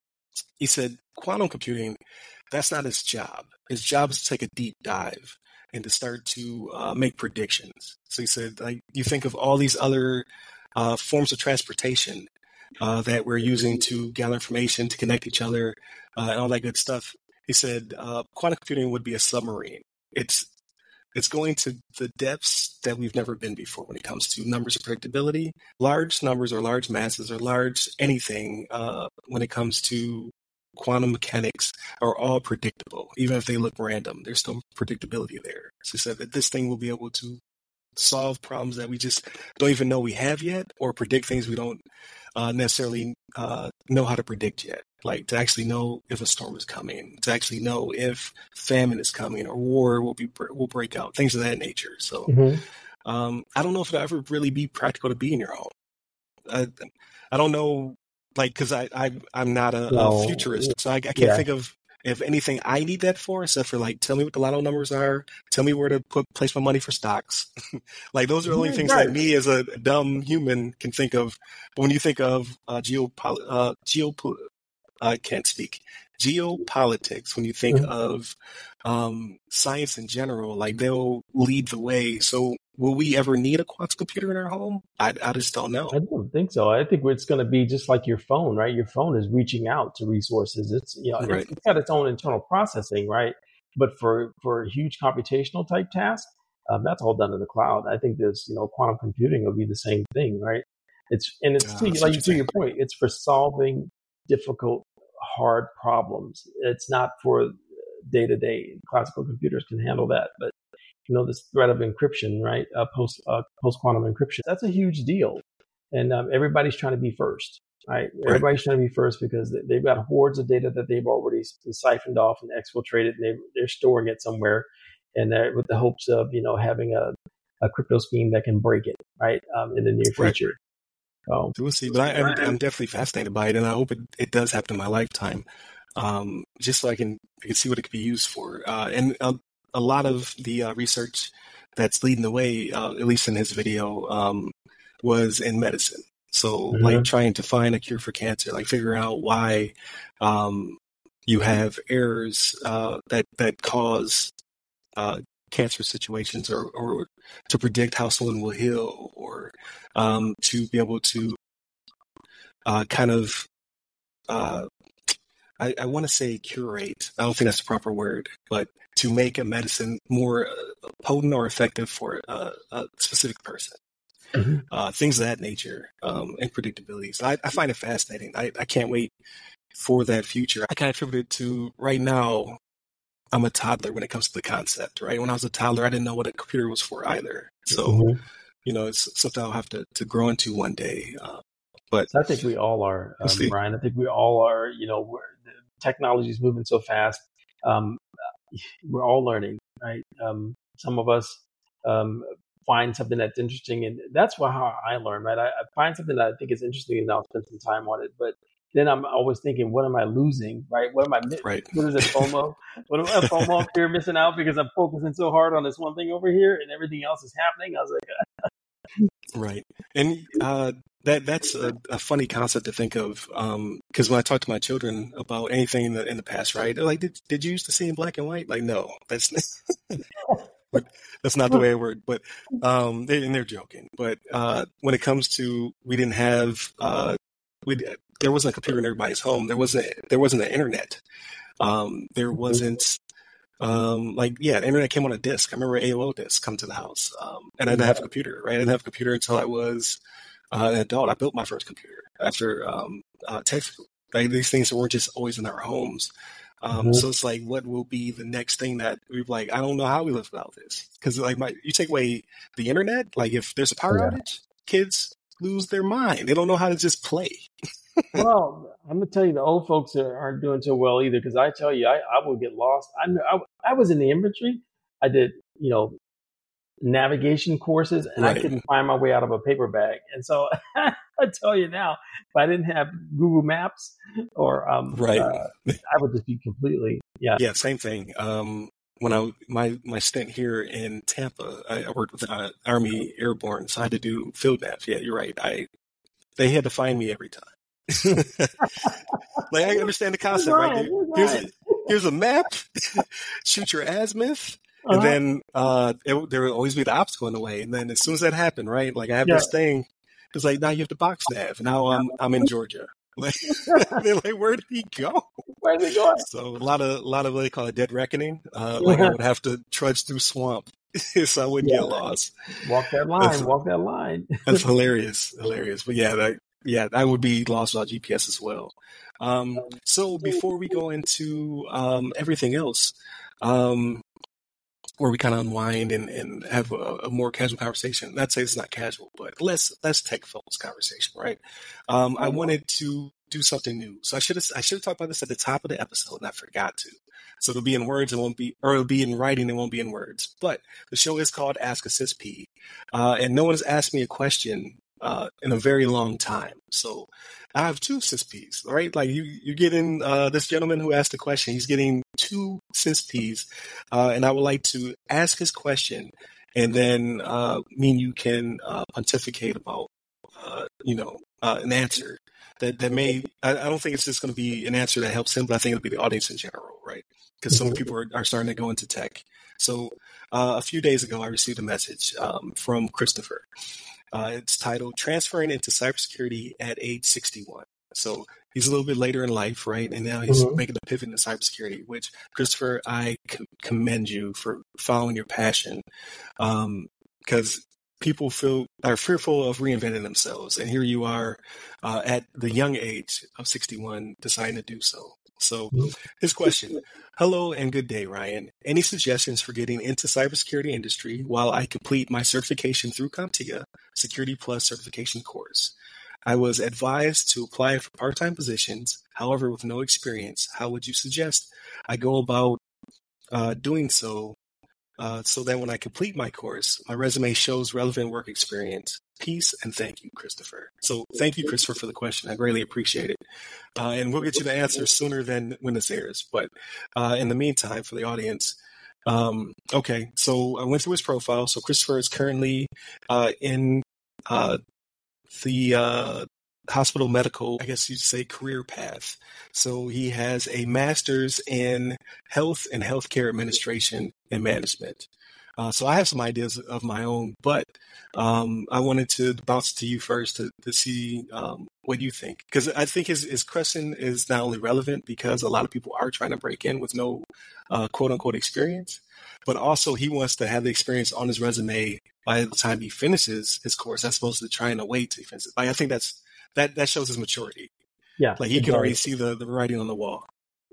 He said quantum computing, that's not his job. His job is to take a deep dive and to start to uh, make predictions. So he said, like, you think of all these other uh, forms of transportation uh, that we're using to gather information, to connect each other, uh, and all that good stuff. He said, uh, quantum computing would be a submarine. It's it's going to the depths that we've never been before when it comes to numbers of predictability. Large numbers or large masses or large anything uh, when it comes to quantum mechanics are all predictable. Even if they look random, there's still predictability there. So he said that this thing will be able to solve problems that we just don't even know we have yet, or predict things we don't uh, necessarily uh, know how to predict yet. Like to actually know if a storm is coming, to actually know if famine is coming or war will be will break out, things of that nature. So mm-hmm. um, I don't know if it'll ever really be practical to be in your home. I, I don't know. Like, because I, I, I'm not a, no. a futurist, so I, I can't yeah. think of if anything I need that for, except for, like, tell me what the lotto numbers are, tell me where to put place my money for stocks. Like, those are the only things right. that me as a dumb human can think of. But when you think of uh, geopol- uh, geopol- I can't speak, geopolitics, when you think mm-hmm. of um, science in general, like, they'll lead the way. So will we ever need a quantum computer in our home? I, I just don't know.
I don't think so. I think it's going to be just like your phone, right? Your phone is reaching out to resources. It's, you know,
Right.
it's, it's got its own internal processing, right? But for, for huge computational type tasks, um, that's all done in the cloud. I think this, you know, quantum computing will be the same thing, right? It's, and it's,
Ah,
to,
that's
like to
interesting.
your point, it's for solving difficult, hard problems. It's not for day to day. Classical computers can handle that, but you know, this threat of encryption, right? Uh, post uh, post quantum encryption. That's a huge deal, and um, everybody's trying to be first, right?
Right.
Everybody's trying to be first because they, they've got hordes of data that they've already siphoned off and exfiltrated, and they, they're storing it somewhere, and they're with the hopes of you know having a, a crypto scheme that can break it, right? Um, in the near
Right.
future. So,
We'll see, but I, I'm, I'm definitely fascinated by it, and I hope it, it does happen in my lifetime, um, just so I can I can see what it could be used for. Uh, and uh, a lot of the uh, research that's leading the way, uh, at least in his video, um, was in medicine. So,
Mhm.
like trying to find a cure for cancer, like figuring out why um, you have errors uh, that that cause uh, cancer situations, or, or to predict how someone will heal, or um, to be able to uh, kind of, uh, I, I want to say curate. I don't think that's the proper word, but to make a medicine more uh, potent or effective for uh, a specific person.
Mhm.
Uh, things of that nature, um, and predictability. So I, I find it fascinating. I, I can't wait for that future. I kind of attribute it to right now, I'm a toddler when it comes to the concept, right? When I was a toddler, I didn't know what a computer was for either. So,
Mhm.
you know, it's something I'll have to, to grow into one day. Uh, but
So I think we all are,
we'll
um,
see.
Brian. I think we all are. You know, we're, the technology is moving so fast. Um, we're all learning, right? Um, some of us um, find something that's interesting, and that's why how I learn, right? I, I find something that I think is interesting, and I'll spend some time on it. But then I'm always thinking, what am I losing, right? What am I? mi-
Right.
What is it, FOMO? What am I FOMO? Fear of missing out because I'm focusing so hard on this one thing over here, and everything else is happening. I was like,
Right. And uh, that that's a, a funny concept to think of, because when I talk to my children about anything in the, in the past, right? They're like, did, did you used to see in black and white? Like, no, that's that's not the way it worked. But um, they, and they're joking. But uh, when it comes to, we didn't have, uh, we there wasn't a computer in everybody's home. There wasn't there wasn't an internet. Um, there wasn't. Um, like, yeah, the internet came on a disc. I remember A O L discs come to the house. Um, and I didn't have a computer, right? I didn't have a computer until I was uh, an adult. I built my first computer after um, uh, tech school. Like, these things weren't just always in our homes. Um,
Mhm.
so it's like, what will be the next thing that we're like, I don't know how we live without this. Because, like, my, you take away the internet, like, if there's a power
Yeah.
outage, kids lose their mind. They don't know how to just play.
Well, I'm gonna tell you, the old folks are, aren't doing so well either. Because I tell you, I, I would get lost. I, I I was in the infantry. I did, you know, navigation courses, and I
Right.
couldn't find my way out of a paper bag. And so I tell you now, if I didn't have Google Maps or um,
Right.
uh, I would just be completely yeah.
Yeah, same thing. Um, when I my my stint here in Tampa, I, I worked with uh, Army Airborne, so I had to do field maps. Yeah, you're right. I they had to find me every time. Like, I understand the concept, right?
Right,
There- Here's a, here's a map. Shoot your azimuth, and
Uh-huh.
then uh, it, there will always be the obstacle in the way. And then as soon as that happened, right? Like, I have
Yeah.
this thing. It's like, now you have to box nav. Now I'm I'm in Georgia. Like, they're like, where did he go?
Where's it going?
So a lot of a lot of what they call a dead reckoning. Uh, like, I would have to trudge through swamp so I wouldn't
Yeah.
get lost.
Walk that line.
That's-
walk that line.
That's hilarious, hilarious. But yeah, that, yeah, I would be lost without G P S as well. Um, so before we go into um, everything else, um, where we kind of unwind and, and have a, a more casual conversation. Not say it's not casual, but less less tech focused conversation, right? Um, I wanted to do something new, so I should have I should have talked about this at the top of the episode, and I forgot to. So it'll be in words, it won't be, or it'll be in writing, it won't be in words. But the show is called Ask a CISP, uh, and no one has asked me a question uh, in a very long time. So I have two CISPs, right? Like, you, you're getting uh, this gentleman who asked a question. He's getting two CISPs, uh, and I would like to ask his question, and then uh, me and you can uh, pontificate about, uh, you know, uh, an answer that that may. I, I don't think it's just going to be an answer that helps him, but I think it'll be the audience in general, right? Because so many people are, are starting to go into tech. So uh, a few days ago, I received a message um, from Christopher. Uh, it's titled "Transferring into Cybersecurity at Age sixty-one." So he's a little bit later in life, right? And now he's mm-hmm. making a pivot into cybersecurity, which, Christopher, I c- commend you for following your passion, because um, people feel are fearful of reinventing themselves. And here you are uh, at the young age of sixty-one deciding to do so. So his question: hello and good day, Ryan. Any suggestions for getting into cybersecurity industry while I complete my certification through CompTIA Security Plus certification course? I was advised to apply for part-time positions. However, with no experience, how would you suggest I go about uh, doing so uh, so that when I complete my course, my resume shows relevant work experience? Peace and thank you, Christopher. So thank you, Christopher, for the question. I greatly appreciate it. Uh, and we'll get you the answer sooner than when this airs. But uh, in the meantime, for the audience, um, okay, so I went through his profile. So Christopher is currently uh, in uh, the uh, hospital medical, I guess you'd say, career path. So he has a master's in health and healthcare administration and management. Uh, so I have some ideas of my own, but um, I wanted to bounce to you first to, to see um, what you think. Because I think his, his question is not only relevant because a lot of people are trying to break in with no uh, quote unquote experience, but also he wants to have the experience on his resume by the time he finishes his course, as opposed to trying to wait to finish it. Like, I think that's that that shows his maturity.
Yeah,
like he can does. already see the, the writing on the wall.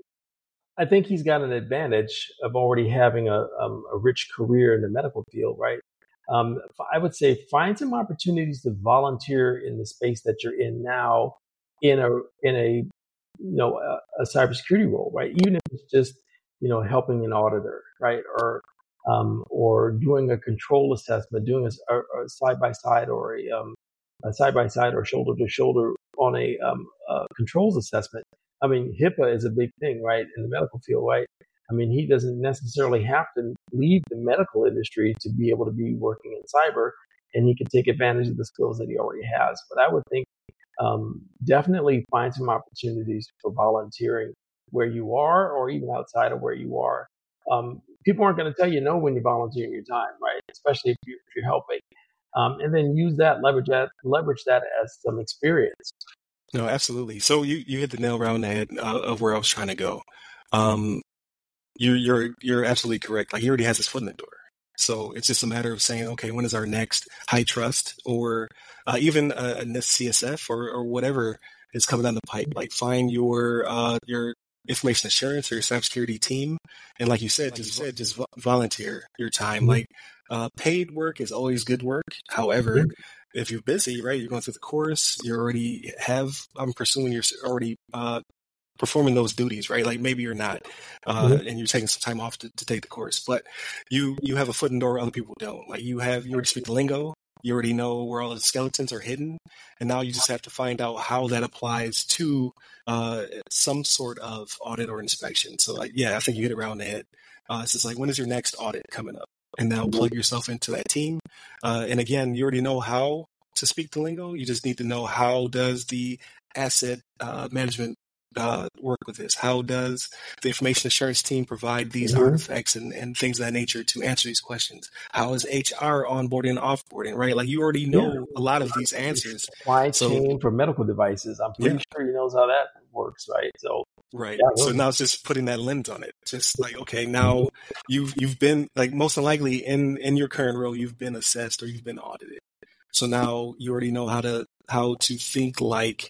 I think he's got an advantage of already having a um, a rich career in the medical field, right? Um, I would say find some opportunities to volunteer in the space that you're in now, in a in a you know a, a cybersecurity role, right? Even if it's just you know helping an auditor, right, or um, or doing a control assessment, doing a, a side by side or a um, a side by side or shoulder to shoulder on a, um, a controls assessment. I mean, HIPAA is a big thing, right, in the medical field, right? I mean, he doesn't necessarily have to leave the medical industry to be able to be working in cyber, and he can take advantage of the skills that he already has. But I would think um, definitely find some opportunities for volunteering where you are or even outside of where you are. Um, people aren't going to tell you no when you're volunteering your time, right, especially if you're, if you're helping. Um, and then use that, leverage that, leverage that as some experience.
No, absolutely. So you, you hit the nail around the head uh, of where I was trying to go. Um, you, you're you're absolutely correct. Like, he already has his foot in the door. So it's just a matter of saying, okay, when is our next high trust or uh, even a, a C S F or, or whatever is coming down the pipe? Like, find your uh, your information assurance or your cybersecurity team, and like you said, like just you said, just volunteer your time. Mm-hmm. Like, uh, paid work is always good work. However, mm-hmm. if you're busy, right, you're going through the course, you already have, I'm pursuing, you're already uh, performing those duties, right? Like, maybe you're not, uh, mm-hmm. and you're taking some time off to, to take the course, but you you have a foot in the door where other people don't. Like, you have, you already speak the lingo, you already know where all the skeletons are hidden, and now you just have to find out how that applies to uh, some sort of audit or inspection. So, like, yeah, I think you hit it around the head. Uh, it's just like, when is your next audit coming up? And now plug yourself into that team. Uh, and again, you already know how to speak the lingo. You just need to know, how does the asset uh, management uh, work with this? How does the information assurance team provide these mm-hmm. artifacts and, and things of that nature to answer these questions? How is H R onboarding and offboarding, right? Like, you already know yeah. a lot of these answers.
Supply so, chain for medical devices. I'm pretty yeah. sure he knows how that works, right? So
Right. Yeah, so now it's just putting that lens on it. Just like, okay, now you've you've been, like, most likely in, in your current role, you've been assessed or you've been audited. So now you already know how to how to think like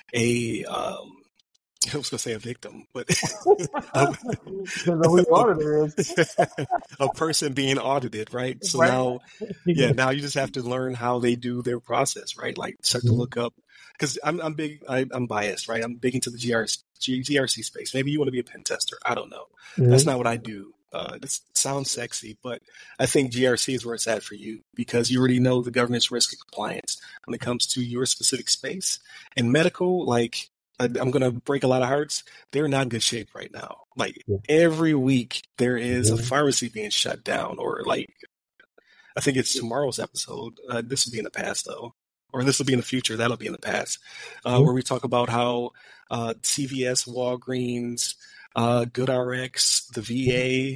a um, I was gonna say a victim, but a, a person being audited, right? So right. now, yeah, now you just have to learn how they do their process, right? Like, start to look up, because I'm I'm big, I, I'm biased, right? I'm big into the G R C, G R C space. Maybe you want to be a pen tester. I don't know. Mm-hmm. That's not what I do. Uh, it sounds sexy, but I think G R C is where it's at for you, because you already know the governance, risk, and compliance when it comes to your specific space. In medical, like, I'm going to break a lot of hearts. They're not in good shape right now. Like, yeah. every week there is yeah. a pharmacy being shut down, or, like, I think it's tomorrow's episode. Uh, this will be in the past, though, or this will be in the future. That'll be in the past, uh, mm-hmm. where we talk about how uh, C V S, Walgreens, uh, GoodRx, the V A,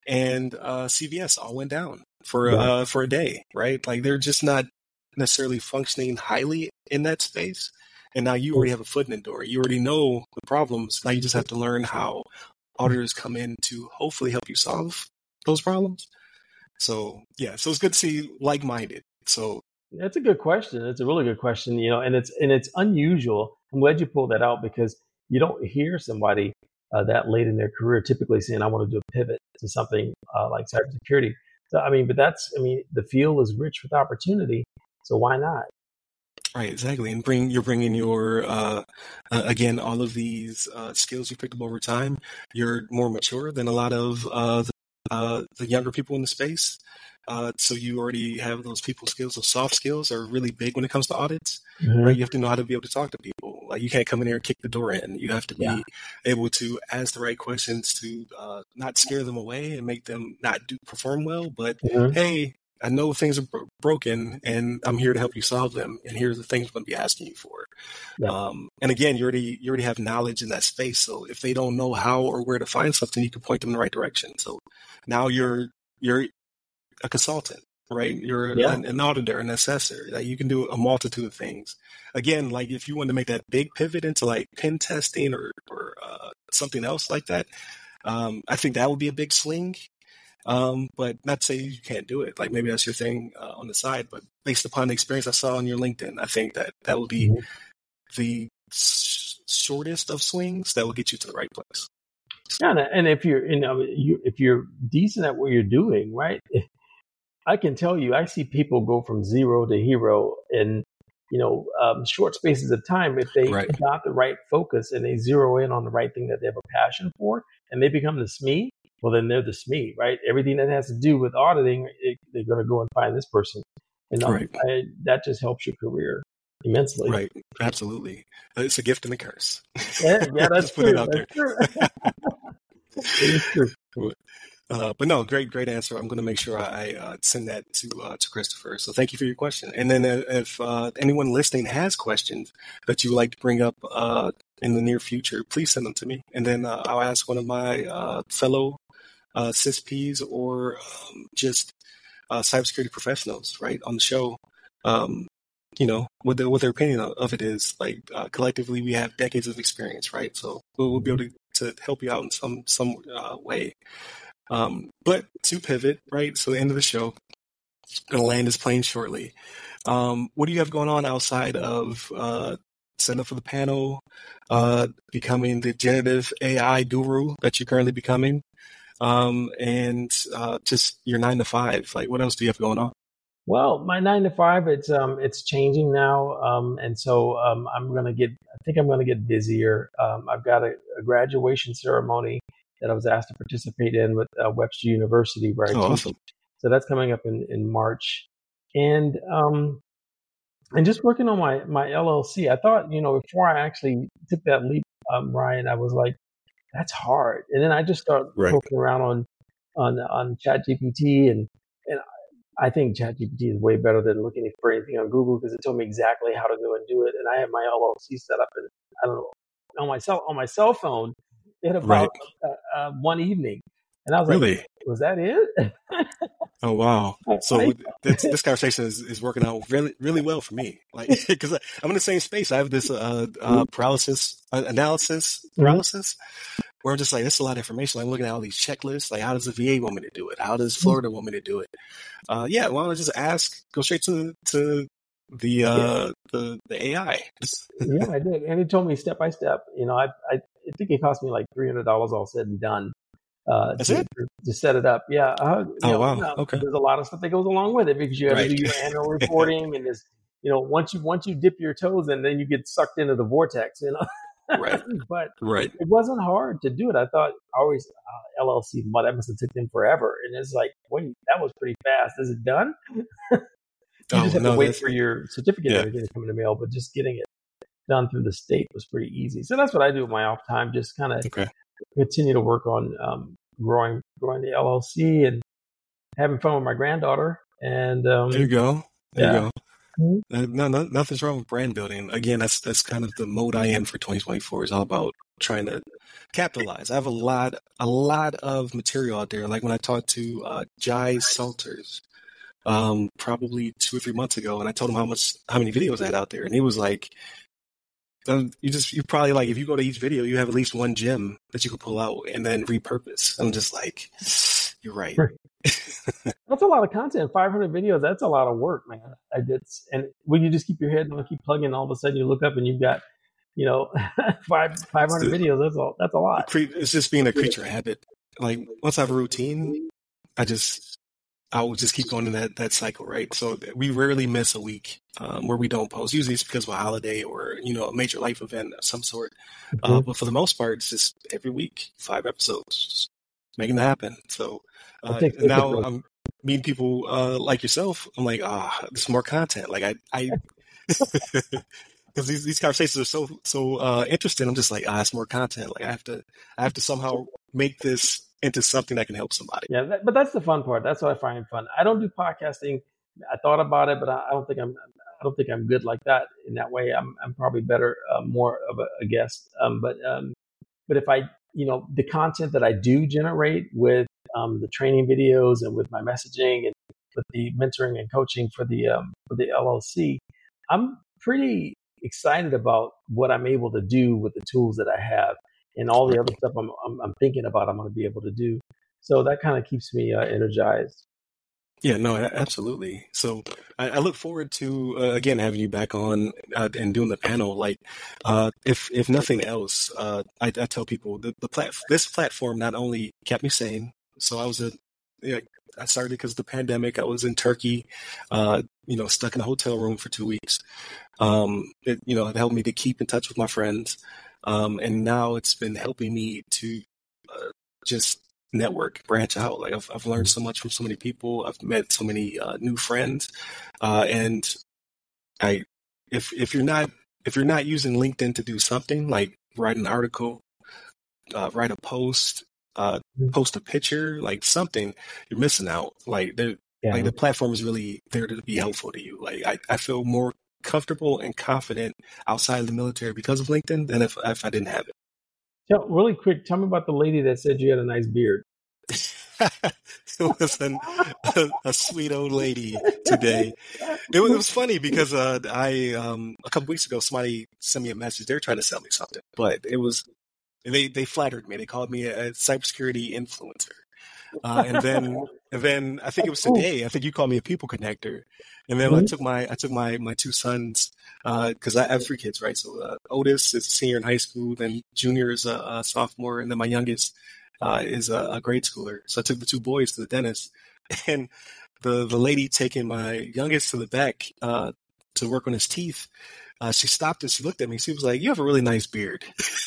and uh, C V S all went down for
Yeah.
uh, for a day, right? Like they're just not necessarily functioning highly in that space. And now you already have a foot in the door. You already know the problems. Now you just have to learn how auditors come in to hopefully help you solve those problems. So yeah, so it's good to see like-minded. So
That's a good question. It's a really good question, you know, and it's and it's unusual. I'm glad you pulled that out because you don't hear somebody uh, that late in their career typically saying, "I want to do a pivot to something uh, like cybersecurity." So I mean, but that's I mean, the field is rich with opportunity, so why not?
right, exactly, and bring you're bringing your uh, uh, again all of these uh, skills you picked up over time. You're more mature than a lot of uh, the, uh, the younger people in the space. Uh, so you already have those people skills. Those soft skills are really big when it comes to audits,
Mm-hmm.
right? You have to know how to be able to talk to people. Like you can't come in there and kick the door in. You have to be
Yeah.
able to ask the right questions to uh, not scare them away and make them not do perform well. But
Mm-hmm.
hey, I know things are bro- broken, and I'm here to help you solve them. And here's the things I'm going to be asking you for.
Yeah.
Um, and again, you already you already have knowledge in that space. So if they don't know how or where to find something, you can point them in the right direction. So now you're you're a consultant, right? You're
Yeah.
an, an auditor, an assessor. Like you can do a multitude of things. Again, like if you want to make that big pivot into like pen testing or or uh, something else like that, um, I think that would be a big swing. Um, but not to say you can't do it. Like maybe that's your thing uh, on the side. But based upon the experience I saw on your LinkedIn, I think that that would be
Mhm.
the s- shortest of swings that will get you to the right place.
Yeah, and, and if you're, you know, you if you're decent at what you're doing, right? I can tell you, I see people go from zero to hero in, you know, um, short spaces of time if they
Right.
got the right focus and they zero in on the right thing that they have a passion for, and they become the S M E. Well, then they're the S M E, right? Everything that has to do with auditing, it, they're going to go and find this person, and um,
Right.
I, that just helps your career immensely.
Right. Absolutely. It's a gift and a curse.
Yeah, yeah, that's
Just put
true.
it out
That's
there.
true. It is true.
Uh, but no, great, great answer. I'm going to make sure I uh, send that to uh, to Christopher. So thank you for your question. And then uh, if uh, anyone listening has questions that you would like to bring up uh, in the near future, please send them to me. And then uh, I'll ask one of my uh, fellow uh, C I S Ps or um, just uh, cybersecurity professionals, right, on the show. Um, you know, what, the, what their opinion of it is. Like uh, collectively, we have decades of experience, right? So we'll, we'll be able to, to help you out in some some uh, way. Um, but to pivot, right? So the end of the show, going to land this plane shortly. Um, what do you have going on outside of uh, setting up for the panel, uh, becoming the generative A I guru that you're currently becoming, um, and uh, just your nine to five? Like, what else do you have going on?
Well, my nine to five, it's um, it's changing now, um, and so um, I'm gonna get. I think I'm gonna get busier. Um, I've got a, a graduation ceremony that I was asked to participate in with uh, Webster University, where I
Oh,
teach.
awesome.
So that's coming up in in March, and um, and just working on my my L L C. I thought, you know, before I actually took that leap, um, Ryan, I was like, that's hard, and then I just started
Right.
poking around on on on ChatGPT and and. I think ChatGPT is way better than looking for anything on Google because it told me exactly how to go and do it. And I have my L L C set up, and I don't know, on my cell on my cell phone in about
Right.
uh, uh, one evening, and I was
Really?
like, "Was that it?"
Oh, wow.
I-
So
I-
this, this conversation is, is working out really, really well for me. Like, because I'm in the same space. I have this uh, uh, paralysis uh, analysis paralysis where I'm just like, that's a lot of information. I'm looking at all these checklists. Like, how does the V A want me to do it? How does Florida want me to do it? Uh, yeah, why don't I just ask? Go straight to to the uh, the the A I. Just-
yeah, I did, and it told me step by step. You know, I I, I think it cost me like three hundred dollars all said and done. Uh,
That's
to,
it?
to set it up. Yeah. Uh, you
Oh,
know,
wow.
you know,
Okay.
There's a lot of stuff that goes along with it because you have
Right.
to do your annual reporting and there's, you know, once you, once you dip your toes in, then you get sucked into the vortex, you know,
Right.
but
Right.
it wasn't hard to do it. I thought I always, uh, L L C, well, that must have took them forever. And it's like, wait, that was pretty fast. Is it done? You
Oh,
just have
no,
to wait
that's-
for your certificate
yeah.
and everything to come in the mail, but just getting it done through the state was pretty easy. So that's what I do with my off time. Just kind of
Okay.
continue to work on, um, growing growing the L L C and having fun with my granddaughter. And um,
There you go. There
yeah.
you go. Mm-hmm. Uh, no, no, nothing's wrong with brand building. Again, that's that's kind of the mode I am for twenty twenty-four. Is all about trying to capitalize. I have a lot, a lot of material out there. Like when I talked to uh, Jai Salters, um, probably two or three months ago, and I told him how much, how many videos I had out there, and he was like, um, "You just, you probably like if you go to each video, you have at least one gem that you can pull out and then repurpose." I'm just like, "You're right."
That's a lot of content. five hundred videos. That's a lot of work, man. I did, and when you just keep your head and keep plugging, all of a sudden you look up and you've got, you know, five five hundred videos. That's all. That's a lot.
It's just being a creature of habit. Like once I have a routine, I just I will just keep going in that that cycle, right? So we rarely miss a week um, where we don't post. Usually it's because of a holiday or you know a major life event of some sort. Mm-hmm. Uh, but for the most part, it's just every week, five episodes, just making it happen. So uh, now I'm meeting people uh, like yourself. I'm like, ah, oh, there's more content. Like I. I Because these, these conversations are so so uh, interesting, I'm just like, ah, it's more content. Like I have to I have to somehow make this into something that can help somebody.
Yeah, that, but that's the fun part. That's what I find fun. I don't do podcasting. I thought about it, but I, I don't think I'm I don't think I'm good like that. In that way, I'm I'm probably better, uh, more of a, a guest. Um, but um, but if I you know the content that I do generate with um, the training videos and with my messaging and with the mentoring and coaching for the um, for the L L C, I'm pretty excited about what I'm able to do with the tools that I have and all the other stuff I'm I'm, I'm thinking about I'm going to be able to do. So that kind of keeps me uh, energized.
Yeah, no, absolutely. So I, I look forward to uh, again having you back on uh, and doing the panel. Like, uh, if if nothing else, uh, I, I tell people the the plat- this platform not only kept me sane. So I was a you know, I started because of the pandemic. I was in Turkey, uh, you know, stuck in a hotel room for two weeks. Um, it, you know, it helped me to keep in touch with my friends. Um, and now it's been helping me to uh, just network, branch out. Like I've, I've learned so much from so many people. I've met so many uh, new friends. Uh, and I, if, if you're not, if you're not using LinkedIn to do something like write an article, uh, write a post, uh, post a picture, like something, you're missing out. Like the, yeah. like the platform is really there to be helpful to you. Like I, I feel more comfortable and confident outside of the military because of LinkedIn than if, if I didn't have it.
Tell, really quick, tell me about the lady that said you had a nice beard.
It was an, a, a sweet old lady today. It was, it was funny because uh, I um, a couple weeks ago somebody sent me a message. They were trying to sell me something, but it was they they flattered me. They called me a, a cybersecurity influencer. Uh, and then, and then I think it was today. I think you called me a people connector. And then mm-hmm. I took my, I took my, my two sons, uh, cause I have three kids, right? So, uh, Otis is a senior in high school, then Junior is a, a sophomore, and then my youngest, uh, is a, a grade schooler. So I took the two boys to the dentist, and the, the lady taking my youngest to the back, uh, to work on his teeth, uh, she stopped and she looked at me. She was like, "You have a really nice beard."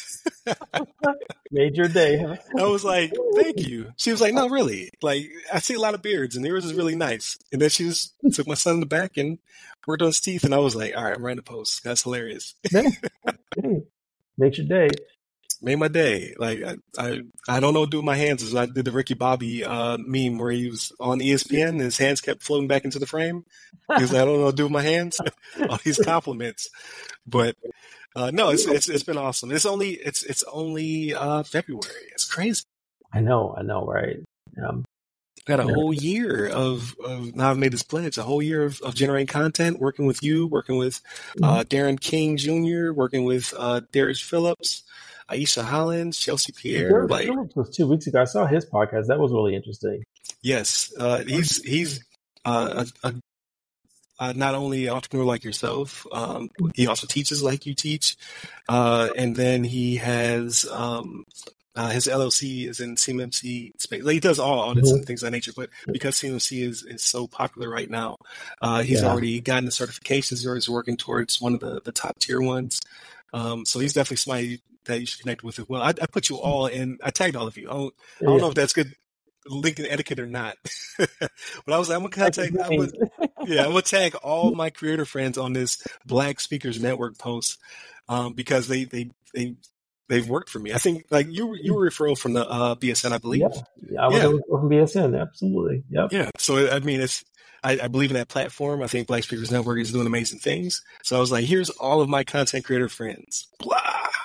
Made your day, huh?
I was like, "Thank you." She was like, "No, really. Like, I see a lot of beards, and yours is really nice." And then she just took my son in the back and worked on his teeth, and I was like, "All right, I'm writing a post. That's hilarious."
Makes your day.
Made my day. Like I, I, I don't know what to do with my hands. As I did the Ricky Bobby uh, meme where he was on E S P N and his hands kept floating back into the frame. He was like, "I don't know what to do with my hands." All these compliments, but. Uh, no, it's, it's it's been awesome. It's only it's it's only uh, February. It's crazy.
I know, I know, right? Um,
got a yeah. whole year of, of now I've made this pledge. A whole year of, of generating content, working with you, working with uh, Darren King Junior, working with uh, Darius Phillips, Aisha Hollins, Chelsea Pierre.
Darius
like,
Phillips was two weeks ago. I saw his podcast. That was really interesting.
Yes, uh, he's he's uh, a, a Uh, not only an entrepreneur like yourself, um, he also teaches like you teach. Uh, and then he has, um, uh, his L L C is in C M M C space. Like, he does all audits mm-hmm. and things of that nature, but because C M M C is, is so popular right now, uh, he's yeah. already gotten the certifications. He's already working towards one of the, the top tier ones. Um, so he's definitely somebody that you should connect with as well. I, I put you all in, I tagged all of you. I don't, I don't yeah. know if that's good LinkedIn etiquette or not, but I was like, I'm gonna contact, I'm gonna, yeah, I'm gonna tag all my creator friends on this Black Speakers Network post, um, because they, they, they they've worked for me. I think like you you were a referral from the uh, B S N, I believe.
Yeah, yeah I was yeah. from B S N. Absolutely. Yep.
Yeah. So I mean, it's I, I believe in that platform. I think Black Speakers Network is doing amazing things. So I was like, here's all of my content creator friends. Blah.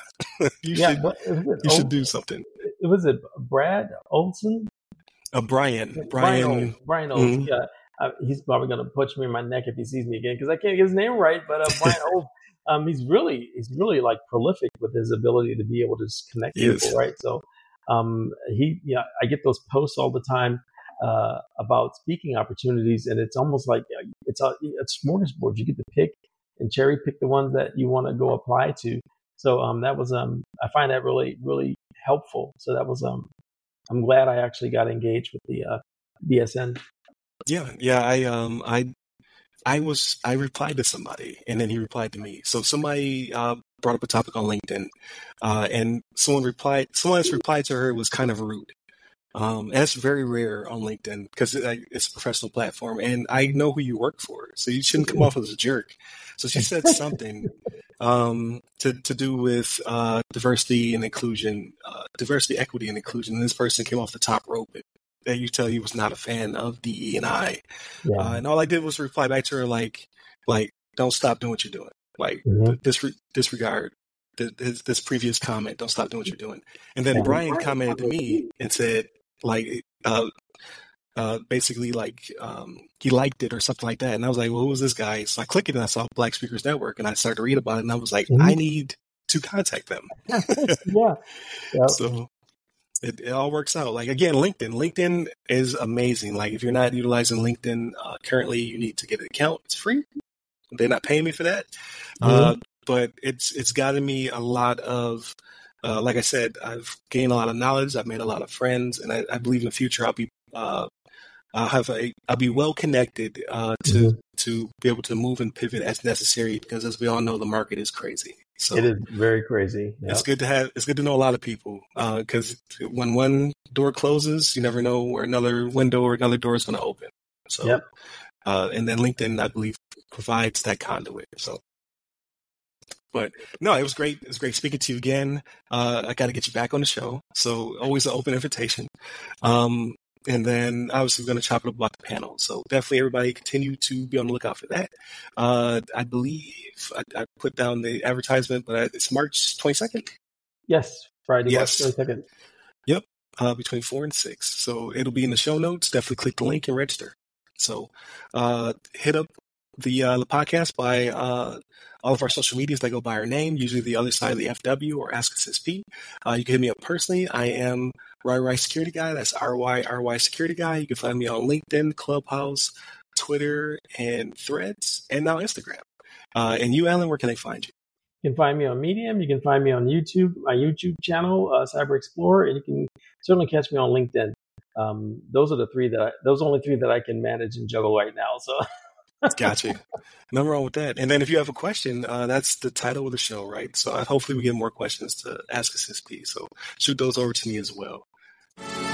you yeah, should you Old, should do something.
It was it Brad Olson?
Uh, Brian. Brian.
Brian Olson. Brian Olson. Mm-hmm. Yeah. Uh, he's probably going to punch me in my neck if he sees me again because I can't get his name right. But uh, Brian Olson. Um, he's really, he's really like prolific with his ability to be able to just connect yes. people, right? So, um, he, yeah, I get those posts all the time uh, about speaking opportunities, and it's almost like it's a, it's smorgasbord. You get to pick and cherry pick the ones that you want to go apply to. So, um, that was, um, I find that really, really helpful. So that was, um, I'm glad I actually got engaged with the uh, B S N.
Yeah, yeah, I, um, I. I was, I replied to somebody and then he replied to me. So somebody, uh, brought up a topic on LinkedIn, uh, and someone replied, someone that's replied to her was kind of rude. Um, and that's very rare on LinkedIn because it, it's a professional platform and I know who you work for. So you shouldn't come off as a jerk. So she said something, um, to, to do with, uh, diversity and inclusion, uh, diversity, equity and inclusion. And this person came off the top rope. That you tell he was not a fan of D E and I. Yeah. Uh, and all I did was reply back to her like, like, don't stop doing what you're doing. Like, mm-hmm. disre- disregard this, this previous comment. Don't stop doing what you're doing. And then yeah. Brian commented to me and said, like, uh, uh, basically, like, um, he liked it or something like that. And I was like, well, who was this guy? So I clicked it and I saw Black Speakers Network and I started to read about it. And I was like, mm-hmm. I need to contact them.
yeah. Yep.
So. It, it all works out. Like, again, LinkedIn. LinkedIn is amazing. Like, if you're not utilizing LinkedIn uh, currently, you need to get an account. It's free. They're not paying me for that. Mm-hmm. Uh, but it's it's gotten me a lot of, uh, like I said, I've gained a lot of knowledge. I've made a lot of friends. And I, I believe in the future I'll be uh, I'll have a I'll be well connected uh, to mm-hmm. to be able to move and pivot as necessary because, as we all know, the market is crazy. So
it is very crazy. Yep.
It's good to have. It's good to know a lot of people because uh, when one door closes, you never know where another window or another door is going to open. So,
yep.
uh, and then LinkedIn, I believe, provides that conduit. So, but no, it was great. It was great speaking to you again. Uh, I got to get you back on the show. So, always an open invitation. Um, And then obviously we're going to chop it up about the panel. So definitely everybody continue to be on the lookout for that. Uh, I believe I, I put down the advertisement, but it's March twenty-second.
Yes, Friday,
yes.
March twenty-second.
Yep, uh, between four and six. So it'll be in the show notes. Definitely click the link and register. So uh, hit up the, uh, the podcast by uh, all of our social medias that go by our name, usually the other side of the F W or Ask Us S P. Uh, you can hit me up personally. I am Ry Ry Security Guy. That's R Y R Y Security Guy. You can find me on LinkedIn, Clubhouse, Twitter, and Threads, and now Instagram. Uh, and you, Alan, where can they find you?
You can find me on Medium. You can find me on YouTube, my YouTube channel, uh, Cyber Explorer, and you can certainly catch me on LinkedIn. Um, those are the three that I, those are only three that I can manage and juggle right now. So.
Gotcha. Nothing wrong with that. And then if you have a question, uh, that's the title of the show, right? So uh, hopefully we get more questions to Ask Us S P. So shoot those over to me as well.